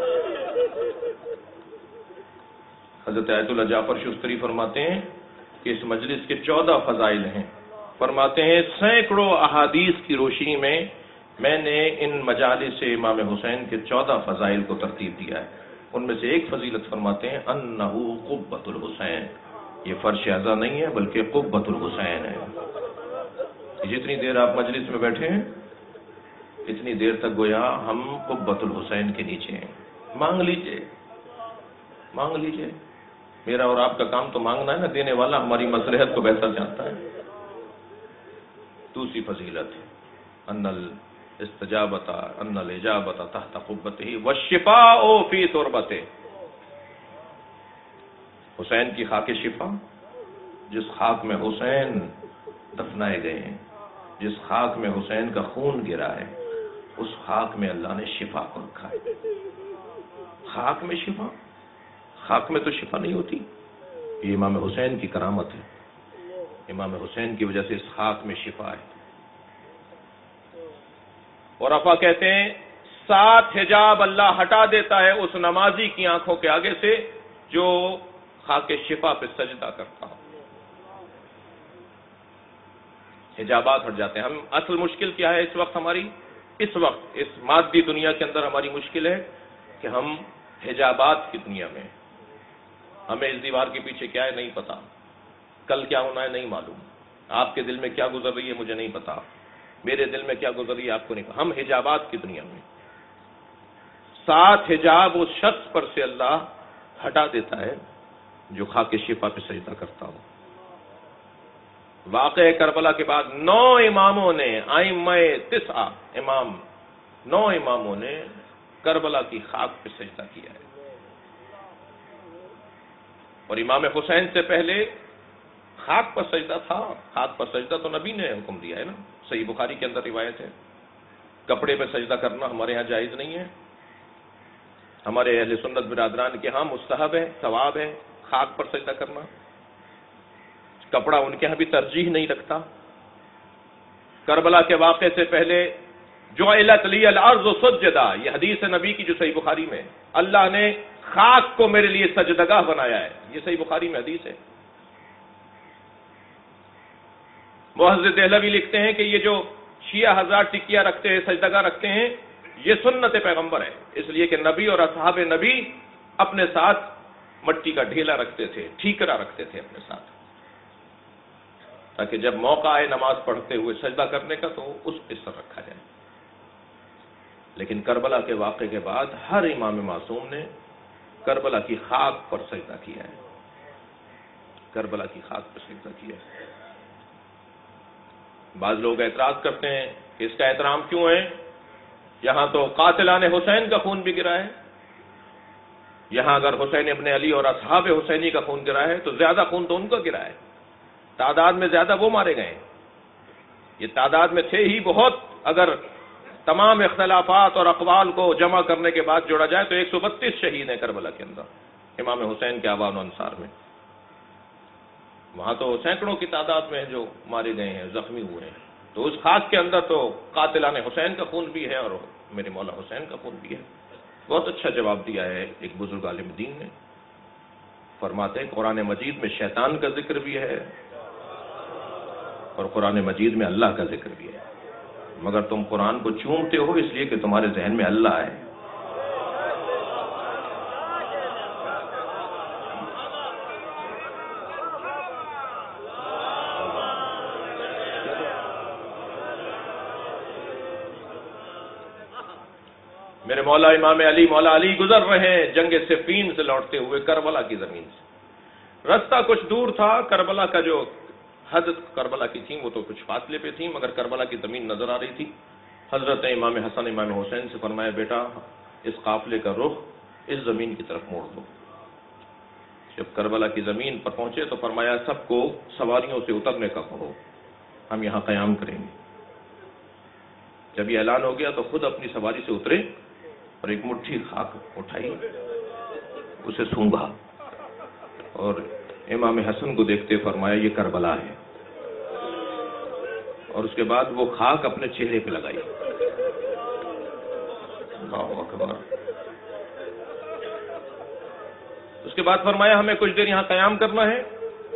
حضرت آیت اللہ جعفر شستری فرماتے ہیں کہ اس مجلس کے 14 فضائل ہیں۔ فرماتے ہیں سینکڑوں احادیث کی روشنی میں میں نے ان مجالس سے امام حسین کے 14 فضائل کو ترتیب دیا ہے۔ ان میں سے ایک فضیلت فرماتے ہیں انہو قبۃ الحسین، یہ فرش اعظا نہیں ہے بلکہ قبۃ الحسین ہے۔ جتنی دیر آپ مجلس میں بیٹھے ہیں اتنی دیر تک گویا ہم قبۃ الحسین کے نیچے ہیں۔ مانگ لیجئے، مانگ لیجئے، میرا اور آپ کا کام تو مانگنا ہے نا، دینے والا ہماری مصلحت کو بہتر جانتا ہے۔ دوسری فضیلت ان الاستجابۃ ان الاجابۃ تحت قبتہ والشفاء فی تربتہ، حسین کی خاک شفا، جس خاک میں حسین دفنائے گئے ہیں، جس خاک میں حسین کا خون گرا ہے، اس خاک میں اللہ نے شفا کو رکھا ہے۔ خاک میں شفا، خاک میں تو شفا نہیں ہوتی، یہ امام حسین کی کرامت ہے، امام حسین کی وجہ سے اس خاک میں شفا ہے۔ اور افا کہتے ہیں 7 حجاب اللہ ہٹا دیتا ہے اس نمازی کی آنکھوں کے آگے سے جو خاک شفا پہ سجدہ کرتا ہو۔ حجابات ہٹ جاتے ہیں۔ ہم اصل مشکل کیا ہے اس وقت ہماری؟ اس وقت اس مادی دنیا کے اندر ہماری مشکل ہے کہ ہم حجابات کی دنیا میں، ہمیں اس دیوار کے پیچھے کیا ہے نہیں پتا، کل کیا ہونا ہے نہیں معلوم، آپ کے دل میں کیا گزر رہی ہے مجھے نہیں پتا، میرے دل میں کیا گزر رہی ہے آپ کو نہیں پتا۔ ہم حجابات کی دنیا میں 7 حجاب اس شخص پر سے اللہ ہٹا دیتا ہے جو خاک شفا پہ سجدہ کرتا ہو۔ واقعہ کربلا کے بعد 9 اماموں نے ائمہ 9 امام 9 اماموں نے کربلا کی خاک پہ سجدہ کیا ہے، اور امام حسین سے پہلے خاک پر سجدہ تھا۔ خاک پر سجدہ تو نبی نے حکم دیا ہے نا، صحیح بخاری کے اندر روایت ہے۔ کپڑے پہ سجدہ کرنا ہمارے ہاں جائز نہیں ہے، ہمارے اہل سنت برادران کے ہاں مستحب ہے، ثواب ہے خاک پر سجدہ کرنا۔ کپڑا ان کے ہاں بھی ترجیح نہیں رکھتا۔ کربلا کے واقعے سے پہلے جعلت لی الارض سجدا، یہ حدیث نبی کی جو صحیح بخاری میں، اللہ نے خاک کو میرے لیے سجدگاہ بنایا ہے، یہ صحیح بخاری میں حدیث ہے۔ محدث دہلوی لکھتے ہیں کہ یہ جو شیعہ حضرات ٹکیا رکھتے ہیں، سجدگاہ رکھتے ہیں، یہ سنت پیغمبر ہے، اس لیے کہ نبی اور اصحاب نبی اپنے ساتھ مٹی کا ڈھیلا رکھتے تھے، ٹھیکرا رکھتے تھے اپنے ساتھ۔ تاکہ جب موقع آئے نماز پڑھتے ہوئے سجدہ کرنے کا تو اس پر رکھا جائے۔ لیکن کربلا کے واقعے کے بعد ہر امام معصوم نے کربلا کی خاک پر سجدہ کیا ہے، کربلا کی خاک پر سجدہ کیا ہے۔ بعض لوگ اعتراض کرتے ہیں کہ اس کا احترام کیوں ہے؟ یہاں تو قاتلان حسین کا خون بھی گرا ہے، یہاں اگر حسین ابن علی اور اصحاب حسینی کا خون گرا ہے تو زیادہ خون تو ان کا گرا ہے، تعداد میں زیادہ وہ مارے گئے ہیں، یہ تعداد میں تھے ہی بہت، اگر تمام اختلافات اور اقوال کو جمع کرنے کے بعد جوڑا جائے تو 132 شہید ہیں کربلا کے اندر امام حسین کے اعوان و انصار میں۔ وہاں تو سینکڑوں کی تعداد میں جو مارے گئے ہیں، زخمی ہوئے ہیں، تو اس خاک کے اندر تو قاتلان حسین کا خون بھی ہے اور میرے مولا حسین کا خون بھی ہے۔ بہت اچھا جواب دیا ہے ایک بزرگ عالم دین نے، فرماتے ہیں قرآن مجید میں شیطان کا ذکر بھی ہے اور قرآن مجید میں اللہ کا ذکر بھی ہے، مگر تم قرآن کو چومتے ہو اس لیے کہ تمہارے ذہن میں اللہ ہے۔ میرے مولا امام علی مولا علی گزر رہے ہیں جنگ صفین سے لوٹتے ہوئے کربلا کی زمین سے، رستہ کچھ دور تھا، کربلا کا جو حد کربلا کی تھی وہ تو کچھ فاصلے پہ تھی، مگر کربلا کی زمین نظر آ رہی تھی۔ حضرت امام حسن امام حسین سے فرمایا بیٹا اس قافلے کا رخ اس زمین کی طرف موڑ دو۔ جب کربلا کی زمین پر پہنچے تو فرمایا سب کو سواریوں سے اترنے کا کہو، ہم یہاں قیام کریں گے۔ جب یہ اعلان ہو گیا تو خود اپنی سواری سے اترے اور ایک مٹھی خاک اٹھائی، اسے سونگا اور امام حسن کو دیکھتے فرمایا یہ کربلا ہے، اور اس کے بعد وہ خاک اپنے چہرے پہ لگائی۔ اللہ اکبر۔ اس کے بعد فرمایا ہمیں کچھ دیر یہاں قیام کرنا ہے۔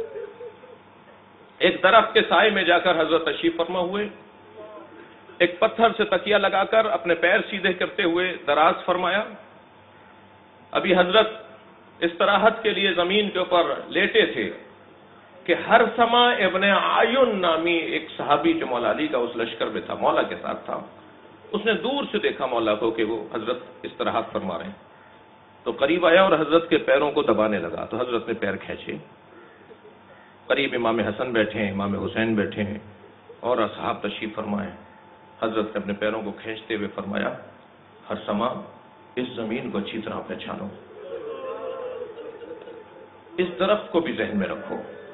ایک درخت کے سائے میں جا کر حضرت تشریف فرما ہوئے، ایک پتھر سے تکیہ لگا کر اپنے پیر سیدھے کرتے ہوئے دراز فرمایا۔ ابھی حضرت استراحت کے لیے زمین کے اوپر لیٹے تھے کہ ہر سما ابن عیون نامی ایک صحابی جو مولا علی کا اس لشکر میں تھا، مولا کے ساتھ تھا، اس نے دور سے دیکھا مولا کو کہ وہ حضرت استراحت فرما رہے ہیں، تو قریب آیا اور حضرت کے پیروں کو دبانے لگا، تو حضرت نے پیر کھینچے۔ قریب امام حسن بیٹھے ہیں، امام حسین بیٹھے ہیں اور اصحاب تشریف فرمائے۔ حضرت نے اپنے پیروں کو کھینچتے ہوئے فرمایا ہر سما اس زمین کو اچھی طرح پہچانو، اس درخت کو بھی ذہن میں رکھو۔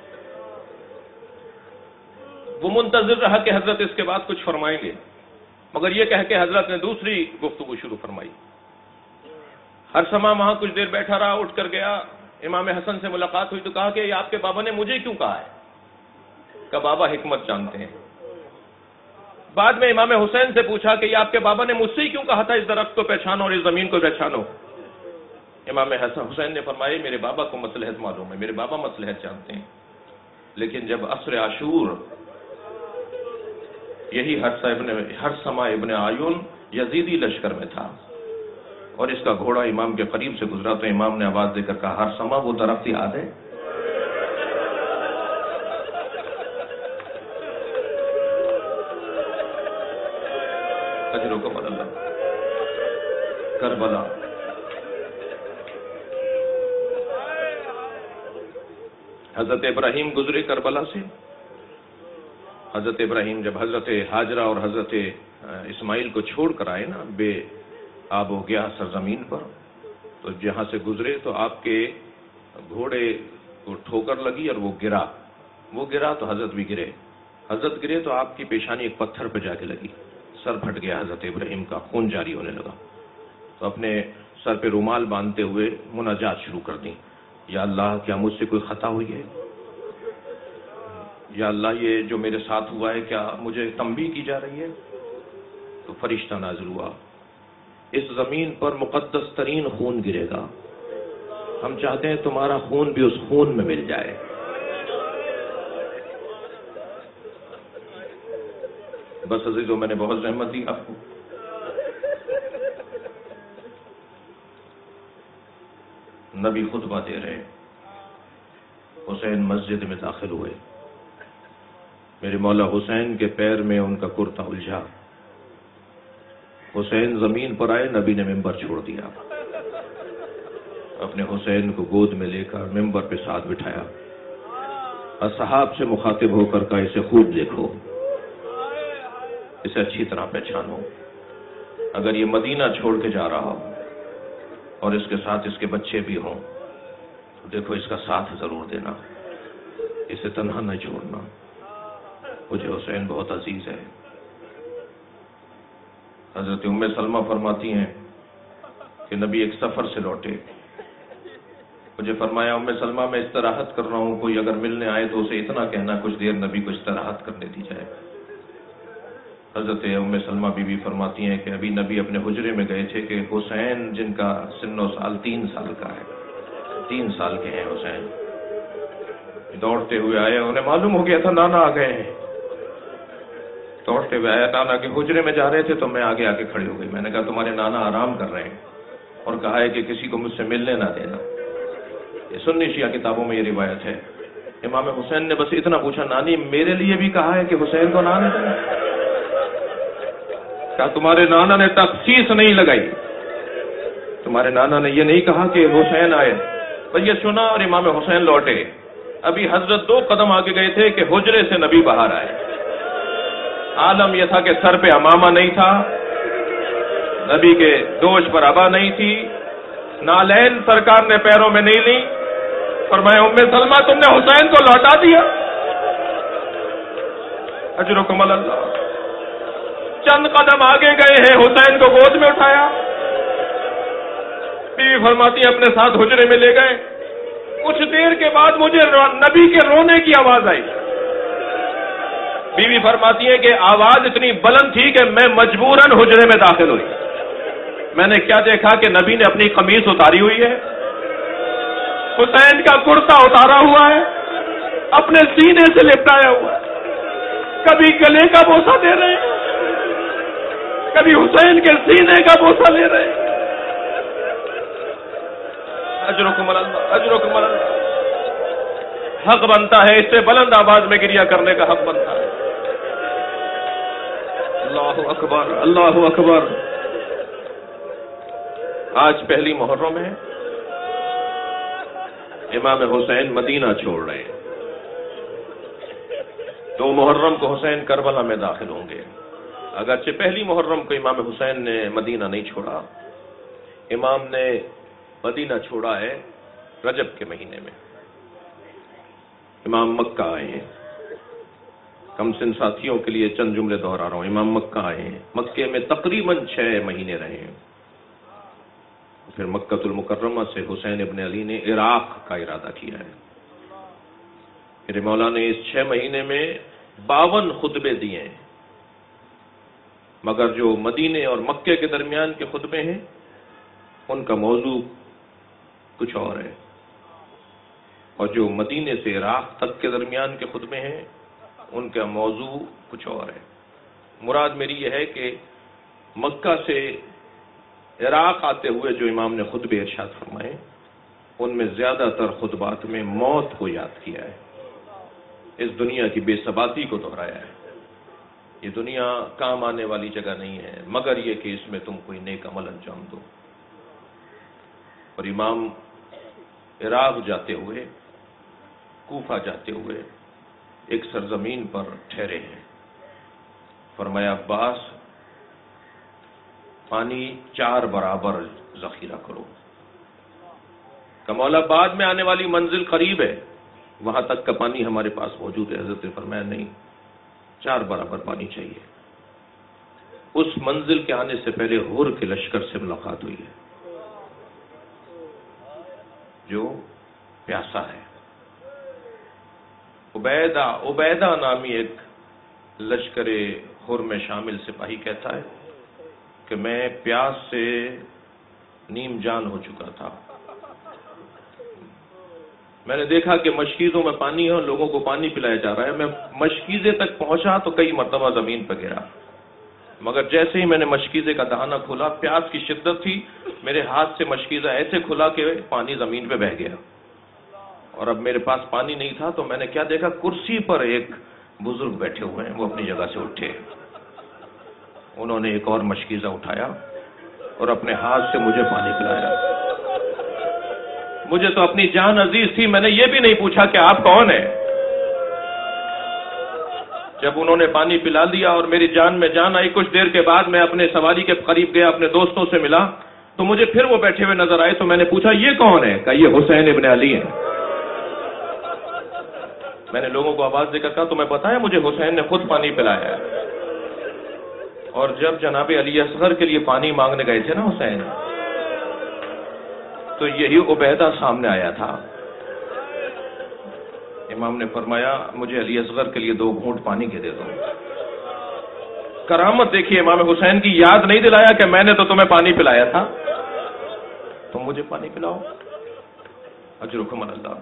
وہ منتظر رہا کہ حضرت اس کے بعد کچھ فرمائیں گے، مگر یہ کہہ کے حضرت نے دوسری گفتگو شروع فرمائی۔ ہر سما وہاں کچھ دیر بیٹھا رہا، اٹھ کر گیا، امام حسن سے ملاقات ہوئی تو کہا کہ یہ آپ کے بابا نے مجھے کیوں کہا ہے؟ کہ بابا حکمت جانتے ہیں۔ بعد میں امام حسین سے پوچھا کہ یہ آپ کے بابا نے مجھ سے ہی کیوں کہا تھا اس درخت کو پہچانو اور اس زمین کو پہچانو؟ امام حسین نے فرمایا میرے بابا کو مصلحت معلوم ہے، میرے بابا مصلحت جانتے ہیں، لیکن جب عصر عاشور یہی ہر سما ابن عیون یزیدی لشکر میں تھا اور اس کا گھوڑا امام کے قریب سے گزرا تو امام نے آواز دے کر کہا ہر سما وہ درخت یاد ہے؟ کربلا حضرت ابراہیم گزرے کربلا سے۔ حضرت ابراہیم جب حضرت ہاجرہ اور حضرت اسماعیل کو چھوڑ کر آئے نا بے آب ہو گیا سرزمین پر، تو جہاں سے گزرے تو آپ کے گھوڑے کو ٹھوکر لگی اور وہ گرا تو حضرت بھی گرے، حضرت گرے تو آپ کی پیشانی ایک پتھر پہ جا کے لگی، سر پھٹ گیا، حضرت ابراہیم کا خون جاری ہونے لگا، تو اپنے سر پہ رومال باندھتے ہوئے مناجات شروع کر دی، یا اللہ کیا مجھ سے کوئی خطا ہوئی ہے؟ یا اللہ یہ جو میرے ساتھ ہوا ہے کیا مجھے تنبیہ کی جا رہی ہے؟ تو فرشتہ نازل ہوا، اس زمین پر مقدس ترین خون گرے گا، ہم چاہتے ہیں تمہارا خون بھی اس خون میں مل جائے۔ بس عزیزوں میں نے بہت زحمت دی آپ کو۔ نبی خطبہ دے رہے، حسین مسجد میں داخل ہوئے، میرے مولا حسین کے پیر میں ان کا کرتا الجھا، حسین زمین پر آئے، نبی نے ممبر چھوڑ دیا، اپنے حسین کو گود میں لے کر ممبر پہ ساتھ بٹھایا، اصحاب سے مخاطب ہو کر کہا اسے خوب دیکھو، اسے اچھی طرح پہچانو، اگر یہ مدینہ چھوڑ کے جا رہا ہو اور اس کے ساتھ اس کے بچے بھی ہوں تو دیکھو اس کا ساتھ ضرور دینا، اسے تنہا نہ چھوڑنا، مجھے حسین بہت عزیز ہے۔ حضرت ام سلمہ فرماتی ہیں کہ نبی ایک سفر سے لوٹے، مجھے فرمایا ام سلمہ میں استراحت کر رہا ہوں، کوئی اگر ملنے آئے تو اسے اتنا کہنا کچھ دیر نبی کو استراحت کرنے دی جائے۔ حضرت ام سلمہ بی بی فرماتی ہیں کہ ابھی نبی اپنے حجرے میں گئے تھے کہ حسین جن کا سن و سال 3 سال کا ہے، 3 سال کے ہیں حسین، دوڑتے ہوئے آئے، انہیں معلوم ہو گیا تھا نانا آ گئے ہیں، دوڑتے ہوئے آیا، نانا کے حجرے میں جا رہے تھے تو میں آگے آگے کھڑی ہو گئی، میں نے کہا تمہارے نانا آرام کر رہے ہیں اور کہا ہے کہ کسی کو مجھ سے ملنے نہ دینا۔ یہ سنی شیعہ کتابوں میں یہ روایت ہے۔ امام حسین نے بس اتنا پوچھا، نانی میرے لیے بھی کہا ہے کہ حسین کو نہ دینا؟ کہا تمہارے نانا نے تخصیص نہیں لگائی، تمہارے نانا نے یہ نہیں کہا کہ حسین آئے، بس یہ سنا اور امام حسین لوٹے۔ ابھی حضرت 2 قدم آگے گئے تھے کہ حجرے سے نبی باہر آئے۔ عالم یہ تھا کہ سر پہ امامہ نہیں تھا، نبی کے دوش پر عبا نہیں تھی، نالین سرکار نے پیروں میں نہیں لی، فرمایا ام سلمہ تم نے حسین کو لوٹا دیا، اجرکم اللہ۔ چند قدم آگے گئے ہیں، حسین کو گود میں اٹھایا، بیوی فرماتی ہے اپنے ساتھ حجرے میں لے گئے۔ کچھ دیر کے بعد مجھے نبی کے رونے کی آواز آئی، بیوی فرماتی ہے کہ آواز اتنی بلند تھی کہ میں مجبوراً حجرے میں داخل ہوئی۔ میں نے کیا دیکھا کہ نبی نے اپنی قمیص اتاری ہوئی ہے، حسین کا کرتا اتارا ہوا ہے، اپنے سینے سے لپٹایا ہوا ہے، کبھی گلے کا بوسہ دے رہے ہیں، کبھی حسین کے سینے کا بوسہ لے رہے ہیں۔ اجرکم اللہ، اجرکم اللہ۔ حق بنتا ہے اس سے بلند آواز میں گریہ کرنے کا حق بنتا ہے۔ اللہ اکبر، اللہ اکبر۔ آج پہلی محرم ہے، امام حسین مدینہ چھوڑ رہے ہیں، 2 محرم کو حسین کربلا میں داخل ہوں گے۔ اگرچہ پہلی محرم کو امام حسین نے مدینہ نہیں چھوڑا، امام نے مدینہ چھوڑا ہے رجب کے مہینے میں۔ امام مکہ آئے ہیں، کم سن ساتھیوں کے لیے چند جملے دہرا رہا ہوں، امام مکہ آئے ہیں، مکے میں تقریباً 6 مہینے رہے ہیں، پھر مکہ المکرمہ سے حسین ابن علی نے عراق کا ارادہ کیا ہے۔ میرے مولا نے اس 6 مہینے میں 52 خطبے دیے ہیں، مگر جو مدینے اور مکے کے درمیان کے خطبے ہیں ان کا موضوع کچھ اور ہے، اور جو مدینے سے عراق تک کے درمیان کے خطبے ہیں ان کا موضوع کچھ اور ہے۔ مراد میری یہ ہے کہ مکہ سے عراق آتے ہوئے جو امام نے خطبے ارشاد فرمائے ان میں زیادہ تر خطبات میں موت کو یاد کیا ہے، اس دنیا کی بے ثباتی کو دہرایا ہے۔ یہ دنیا کام آنے والی جگہ نہیں ہے مگر یہ کہ اس میں تم کوئی نیک عمل انجام دو۔ اور امام عراق جاتے ہوئے، کوفہ جاتے ہوئے ایک سرزمین پر ٹھہرے ہیں، فرمایا عباس پانی 4 برابر ذخیرہ کرو، کمولا بعد میں آنے والی منزل قریب ہے، وہاں تک کا پانی ہمارے پاس موجود ہے۔ حضرت نے فرمایا نہیں، 4 برابر پانی چاہیے۔ اس منزل کے آنے سے پہلے ہور کے لشکر سے ملاقات ہوئی ہے جو پیاسا ہے۔ عبیدہ نامی ایک لشکر ہور میں شامل سپاہی کہتا ہے کہ میں پیاس سے نیم جان ہو چکا تھا، میں نے دیکھا کہ مشکیزوں میں پانی ہے اور لوگوں کو پانی پلایا جا رہا ہے، میں مشکیزے تک پہنچا تو کئی مرتبہ زمین پر گرا، مگر جیسے ہی میں نے مشکیزے کا دہانہ کھولا، پیاس کی شدت تھی، میرے ہاتھ سے مشکیزہ ایسے کھلا کہ پانی زمین پہ بہہ گیا، اور اب میرے پاس پانی نہیں تھا تو میں نے کیا دیکھا، کرسی پر ایک بزرگ بیٹھے ہوئے ہیں، وہ اپنی جگہ سے اٹھے، انہوں نے ایک اور مشکیزہ اٹھایا اور اپنے ہاتھ سے مجھے پانی پلایا۔ مجھے تو اپنی جان عزیز تھی، میں نے یہ بھی نہیں پوچھا کہ آپ کون ہیں۔ جب انہوں نے پانی پلا دیا اور میری جان میں جان آئی، کچھ دیر کے بعد میں اپنے سواری کے قریب گیا، اپنے دوستوں سے ملا تو مجھے پھر وہ بیٹھے ہوئے نظر آئے، تو میں نے پوچھا یہ کون ہے؟ کہا یہ حسین ابن علی ہیں۔ میں نے لوگوں کو آواز دے کر کہا تمہیں پتا ہے مجھے حسین نے خود پانی پلایا ہے۔ اور جب جناب علی اصغر کے لیے پانی مانگنے گئے تھے نا حسین، تو یہی عبیدہ سامنے آیا تھا۔ امام نے فرمایا مجھے علی اصغر کے لیے 2 گھونٹ پانی کے دے دو۔ کرامت دیکھیے، امام حسین کی یاد نہیں دلایا کہ میں نے تو تمہیں پانی پلایا تھا، تم مجھے پانی پلاؤ، اجرکم اللہ۔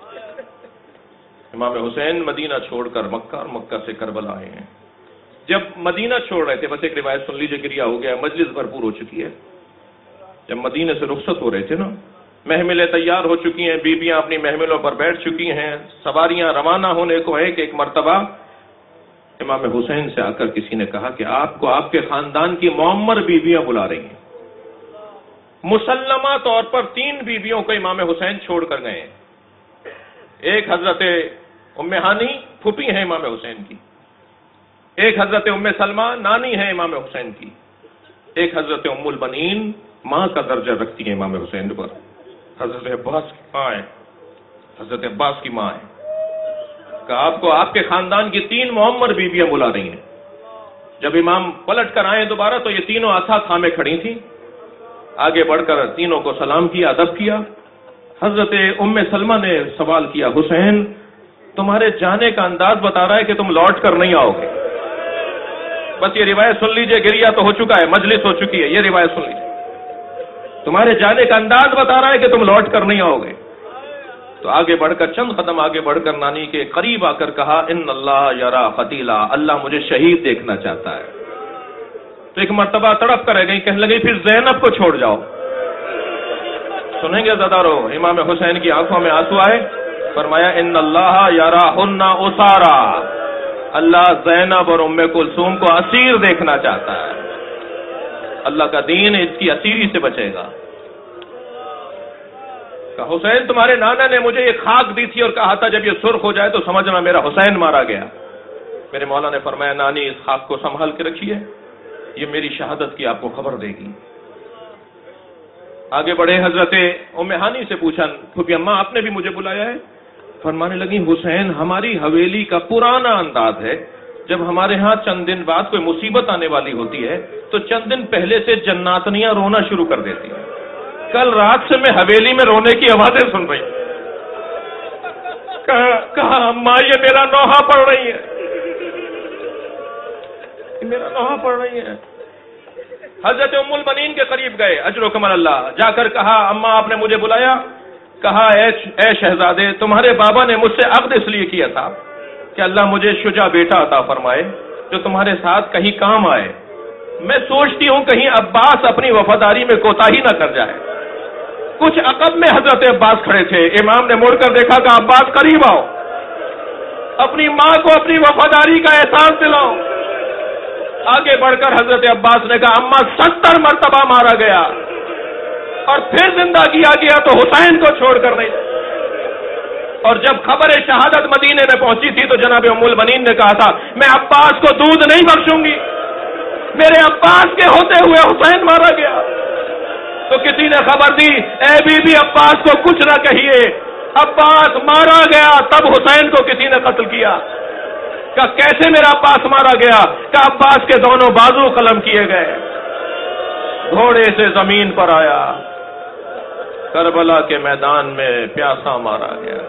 امام حسین مدینہ چھوڑ کر مکہ اور مکہ سے کربلا آئے ہیں۔ جب مدینہ چھوڑ رہے تھے، بس ایک روایت سن لیجیے، گریا ہو گیا، مجلس بھرپور ہو چکی ہے۔ جب مدینہ سے رخصت ہو رہے تھے نا، محملیں تیار ہو چکی ہیں، بیویاں اپنی محملوں پر بیٹھ چکی ہیں، سواریاں روانہ ہونے کو ہے کہ ایک مرتبہ امام حسین سے آ کر کسی نے کہا کہ آپ کو آپ کے خاندان کی معمر بیویاں بلا رہی ہیں۔ مسلمہ طور پر 3 بیویوں کو امام حسین چھوڑ کر گئے ہیں۔ ایک حضرت ام ہانی پھوپھی ہیں امام حسین کی، ایک حضرت ام سلمہ نانی ہے امام حسین کی، ایک حضرت ام البنین ماں کا درجہ رکھتی ہیں امام حسین پر، حضرت عباس کی ماں ہے، حضرت عباس کی ماں ہے۔ کہ آپ کو آپ کے خاندان کی 3 معمر بیویاں بلا رہی ہیں۔ جب امام پلٹ کر آئے دوبارہ تو یہ تینوں عصا تھامے کھڑی تھیں، آگے بڑھ کر تینوں کو سلام کیا، ادب کیا۔ حضرت ام سلمہ نے سوال کیا، حسین تمہارے جانے کا انداز بتا رہا ہے کہ تم لوٹ کر نہیں آؤ گے۔ بس یہ روایت سن لیجئے، گریا تو ہو چکا ہے، مجلس ہو چکی ہے، یہ روایت سن لیجئے، تمہارے جانے کا انداز بتا رہا ہے کہ تم لوٹ کر نہیں آؤ گے۔ تو آگے بڑھ کر چند قدم آگے بڑھ کر نانی کے قریب آ کر کہا ان اللہ یرا قتیلا، اللہ مجھے شہید دیکھنا چاہتا ہے۔ تو ایک مرتبہ تڑپ کر رہ گئی، کہنے لگی پھر زینب کو چھوڑ جاؤ۔ سنیں گے زدارو، امام حسین کی آنکھوں میں آنسو آئے، فرمایا ان اللہ یراہن اسارا، اللہ زینب اور ام کلثوم کو اسیر دیکھنا چاہتا ہے، اللہ کا دین اس کی اسیری سے بچے گا۔ کہ حسین تمہارے نانا نے مجھے یہ خاک دی تھی اور کہا تھا جب یہ سرخ ہو جائے تو سمجھنا میرا حسین مارا گیا۔ میرے مولا نے فرمایا نانی اس خاک کو سنبھال کے رکھیے، یہ میری شہادت کی آپ کو خبر دے گی۔ آگے بڑھے، حضرت ام ہانی سے پوچھا پھوپھی اماں آپ نے بھی مجھے بلایا ہے؟ فرمانے لگی حسین ہماری حویلی کا پرانا انداز ہے، جب ہمارے ہاں چند دن بعد کوئی مصیبت آنے والی ہوتی ہے تو چند دن پہلے سے جناتنیاں رونا شروع کر دیتی ہیں۔ کل رات سے میں حویلی میں رونے کی آوازیں سن رہی ہوں۔ کہا اماں یہ میرا نوحہ پڑھ رہی ہے، میرا نوحہ پڑھ رہی ہے۔ حضرت ام البنین کے قریب گئے، اجرکم اللہ، جا کر کہا اماں آپ نے مجھے بلایا؟ کہا اے شہزادے تمہارے بابا نے مجھ سے عقد اس لیے کیا تھا کہ اللہ مجھے شجاع بیٹا عطا فرمائے جو تمہارے ساتھ کہیں کام آئے۔ میں سوچتی ہوں کہیں عباس اپنی وفاداری میں کوتاہی نہ کر جائے۔ کچھ عقب میں حضرت عباس کھڑے تھے، امام نے مڑ کر دیکھا کہ عباس قریب آؤ، اپنی ماں کو اپنی وفاداری کا احساس دلاؤ۔ آگے بڑھ کر حضرت عباس نے کہا اماں 70 مرتبہ مارا گیا اور پھر زندہ کیا گیا تو حسین کو چھوڑ کر نہیں۔ اور جب خبر شہادت مدینے میں پہنچی تھی تو جناب ام البنین نے کہا تھا میں عباس کو دودھ نہیں بخشوں گی، میرے عباس کے ہوتے ہوئے حسین مارا گیا۔ تو کسی نے خبر دی اے بی بی عباس کو کچھ نہ کہیے، عباس مارا گیا تب حسین کو کسی نے قتل کیا۔ کہ کیسے میرا عباس مارا گیا؟ کہ عباس کے دونوں بازو قلم کیے گئے، گھوڑے سے زمین پر آیا، کربلا کے میدان میں پیاسا مارا گیا۔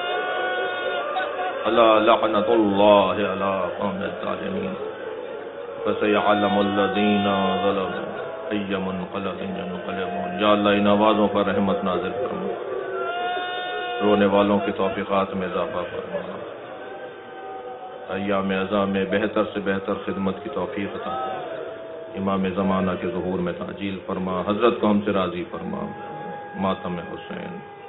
اللہ لعنت اللہ علی قوم الظالمین فسيعلم الذين ظلموا أي منقلب ينقلبون۔ یا اللہ ان آوازوں پر رحمت نازل فرما، رونے والوں کی توفیقات میں اضافہ فرما، ایام اعزاء میں بہتر سے بہتر خدمت کی توفیق عطا فرما، امام زمانہ کے ظہور میں تعجیل فرما، حضرت کو ہم سے راضی فرما، ماتم حسین۔